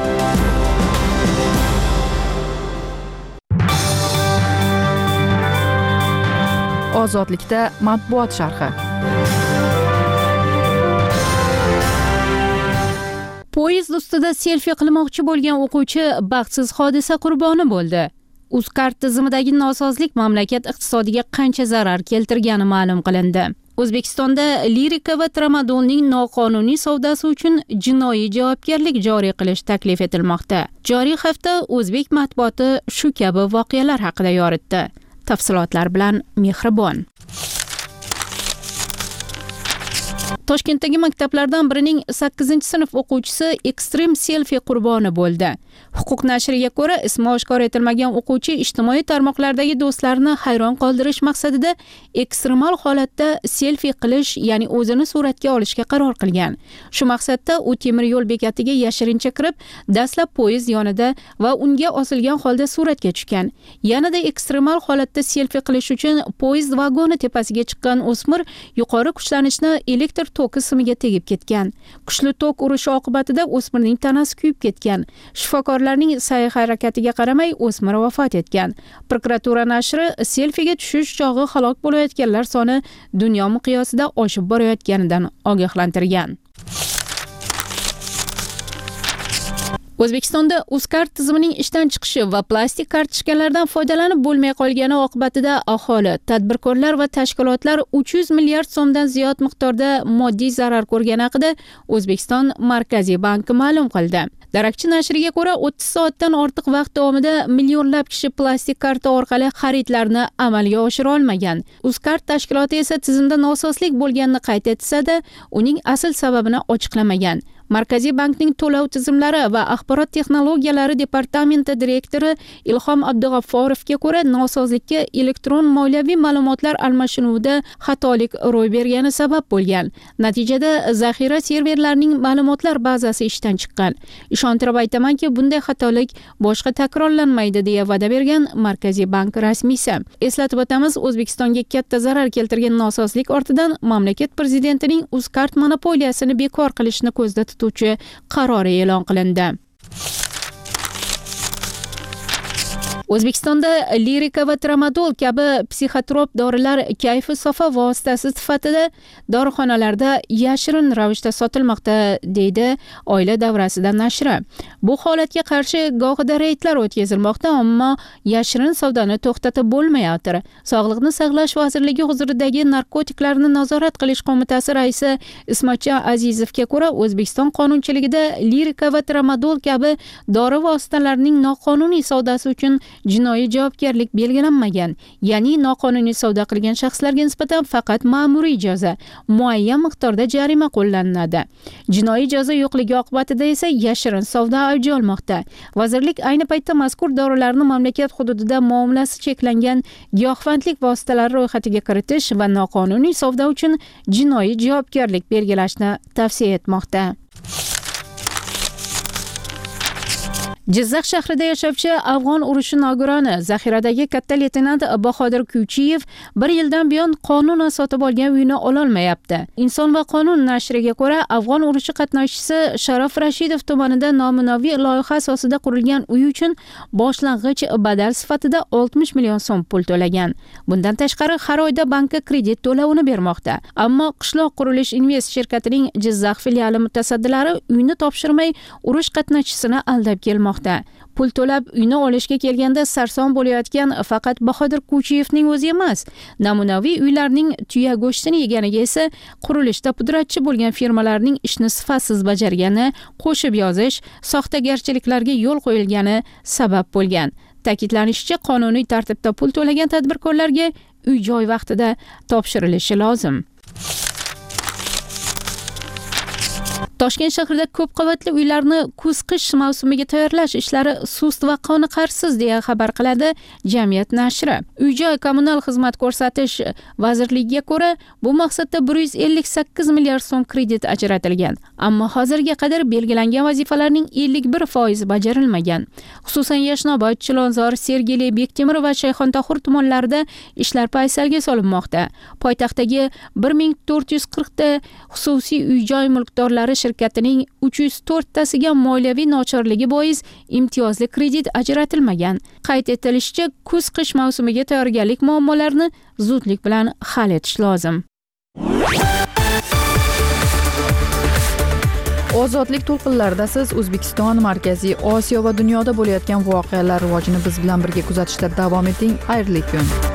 Ozodlikda matbuot sharhi. Poyezd ustida selfi qilmoqchi bo'lgan o'quvchi baxtsiz hodisa qurboni bo'ldi. Uzcard tizimidagi nosozlik mamlakat iqtisodiga qancha zarar keltirgani ma'lum qilindi. O'zbekistonda lirika va tramadolning noqonuniy savdosi uchun jinoiy javobgarlik joriy qilish taklif etilmoqda. Joriy hafta o'zbek matbuoti shu kabi voqealar haqida yoritdi. Tafsilotlar bilan Mehribon. Toshkentdagi maktablardan birining 8-sinf o'quvchisi ekstrem selfi qurboni bo'ldi. Huquq nashriga ko'ra, ismi oshkor etilmagan o'quvchi ijtimoiy tarmoqlardagi do'stlarini hayron qoldirish maqsadida ekstremal holatda selfi qilish, ya'ni o'zini suratga olishga qaror qilgan. Shu maqsadda u temir yo'l bekatiga yashirincha kirib, dastlab poyezd yonida va unga osilgan holda suratga tushgan. Yanada ekstremal holatda selfi qilish uchun poyezd vagoni tepasiga chiqqan o'smir yuqori kuchlanishni elektr toki simiga tegib ketgan. Kuchli tok urishi oqibatida o'smirning tanasi kuyib ketgan. Shifokorlarning sa'y-harakatiga qaramay o'smir vafot etgan. Prokuratura nashri selfiga tushish chog'i halok bo'layotganlar soni dunyo miqyosida oshib borayotganidan ogohlantirgan. O'zbekistonda Uzcard tizimining ishdan chiqishi va plastik kartochkalardan foydalanib bo'lmay qolgani oqibatida aholi, tadbirkorlar va tashkilotlar 300 milliard so'mdan ziyod miqdorda moddiy zarar ko'rgani haqida O'zbekiston Markaziy banki ma'lum qildi. Darakchi nashriga ko'ra, 30 soatdan ortiq vaqt davomida millionlab kishi plastik karta orqali xaridlarni amalga oshira olmagan. Uzcard tashkiloti esa tizimda nosozlik bo'lganini qayd etsa-da, uning asl sababini ochiqlamagan. Markaziy bankning to'lov tizimlari va axborot texnologiyalari departamenti direktori Ilhom Abdug'afforovga ko'ra, nosozlikka elektron moliyaviy ma'lumotlar almashinuvida xatolik ro'y bergani sabab bo'lgan. Natijada zaxira serverlarining ma'lumotlar bazasi ishdan chiqqan. Ishontirib aytamanki, bunday xatolik boshqa takrorlanmaydi deya va'da bergan Markaziy bank rasmiysi. Eslatib o'tamiz, O'zbekistonga katta zarar keltirgan nosozlik ortidan mamlakat prezidentining Uzcard monopoliyasini bekor qilishni ko'zda tutuvchi qarori e'lon qilindi. O'zbekistonda lirika va tramadol kabi psixotrop dorilar kayfi sofa vositasi sifatida dorixonalarda yashirin ravishda sotilmoqda, deydi Oila davrasida nashri. Bu holatga qarshi gohida reydlar o'tkazilmoqda, ammo yashirin savdoni to'xtatib bo'lmayapti. Sog'liqni saqlash vazirligi huzuridagi narkotiklarni nazorat qilish qo'mitasi raisi Ismatjon Azizovga ko'ra, O'zbekiston qonunchiligida lirika va tramadol kabi dori vositalarining noqonuniy savdosi uchun jinoiy javobgarlik belgilanmagan. Ya'ni noqonuniy savdo qilgan shaxslarga nisbatan faqat ma'muriy jazo, muayyan miqdorda jarima qo'llanadi. Jinoiy jazo yo'qligi oqibatida esa yashirin savdo avj olmoqda. Vazirlik ayni paytda mazkur dorilarni mamlakat hududida muomalasi cheklangan giyohvandlik vositalari ro'yxatiga kiritish va noqonuniy savdo uchun jinoiy javobgarlik belgilashni tavsiya etmoqda. Jizzax shahrida yashovchi afg'on urushi nogironi, zaxiradagi katta leytenant Bahodir Kuychiyev 1 yildan buyon qonunan sotib olgan uyini ololmayapti. Inson va qonun nashriga ko'ra, afg'on urushi qatnashchisi Sharof Rashidov tumanida nominaviy loyiha asosida qurilgan uy uchun boshlang'ich badal sifatida 60 million so'm pul to'lagan. Bundan tashqari, har oyda bankka kredit to'lovini bermoqda. Ammo Qishloq qurilish invest shirkatining Jizzax filiali mutasaddilari uyni topshirmay, urush qatnashchisini aldab kelmoqda. Pul to'lab uyni olishga kelganda sarson bo'layotgan faqat Bahodir Kuchiyevning o'zi emas. Namunaviy uylarning tuya go'shtini yeganiga esa qurilishda pudratchi bo'lgan firmalarning ishni sifatsiz bajargani, qo'shib yozish, soxtagarchiliklarga yo'l qo'yilgani sabab bo'lgan. Ta'kidlanishicha, qonuniy tartibda pul to'lagan tadbirkorlarga uy-joy vaqtida topshirilishi lozim. Toshkent shahrida ko'p qavatli uylarni kuz-qish mavsumiga tayyorlash ishlari sust va qoniqarsiz deya xabar qiladi Jamiyat nashri. Uy-joy kommunal xizmat ko'rsatish vazirligiga ko'ra, bu maqsadda 158 milliard so'm kredit ajratilgan. Ammo hozirga qadar belgilangan vazifalarning 51% bajarilmagan. Xususan Yashnobod, Chilonzor, Sergeli, Bektemir va Shayxontohur tumanlarida ishlar paysalga solinmoqda. Poytaxtdagi 1440 ta xususiy uy-joy mulkdorlari shirkatining 304 tasiga moliyaviy nochorligi bois imtiyozli kredit ajratilmagan. Qayd etilishicha, kuz-qish mavsumiga tayyorgarlik muammolarini zudlik bilan hal etish lozim. Ozodlik to'lqinlarida siz O'zbekiston, Markaziy Osiyo va dunyoda bo'layotgan voqealar rivojini biz bilan birga kuzatishda davom eting. Xayrli kun.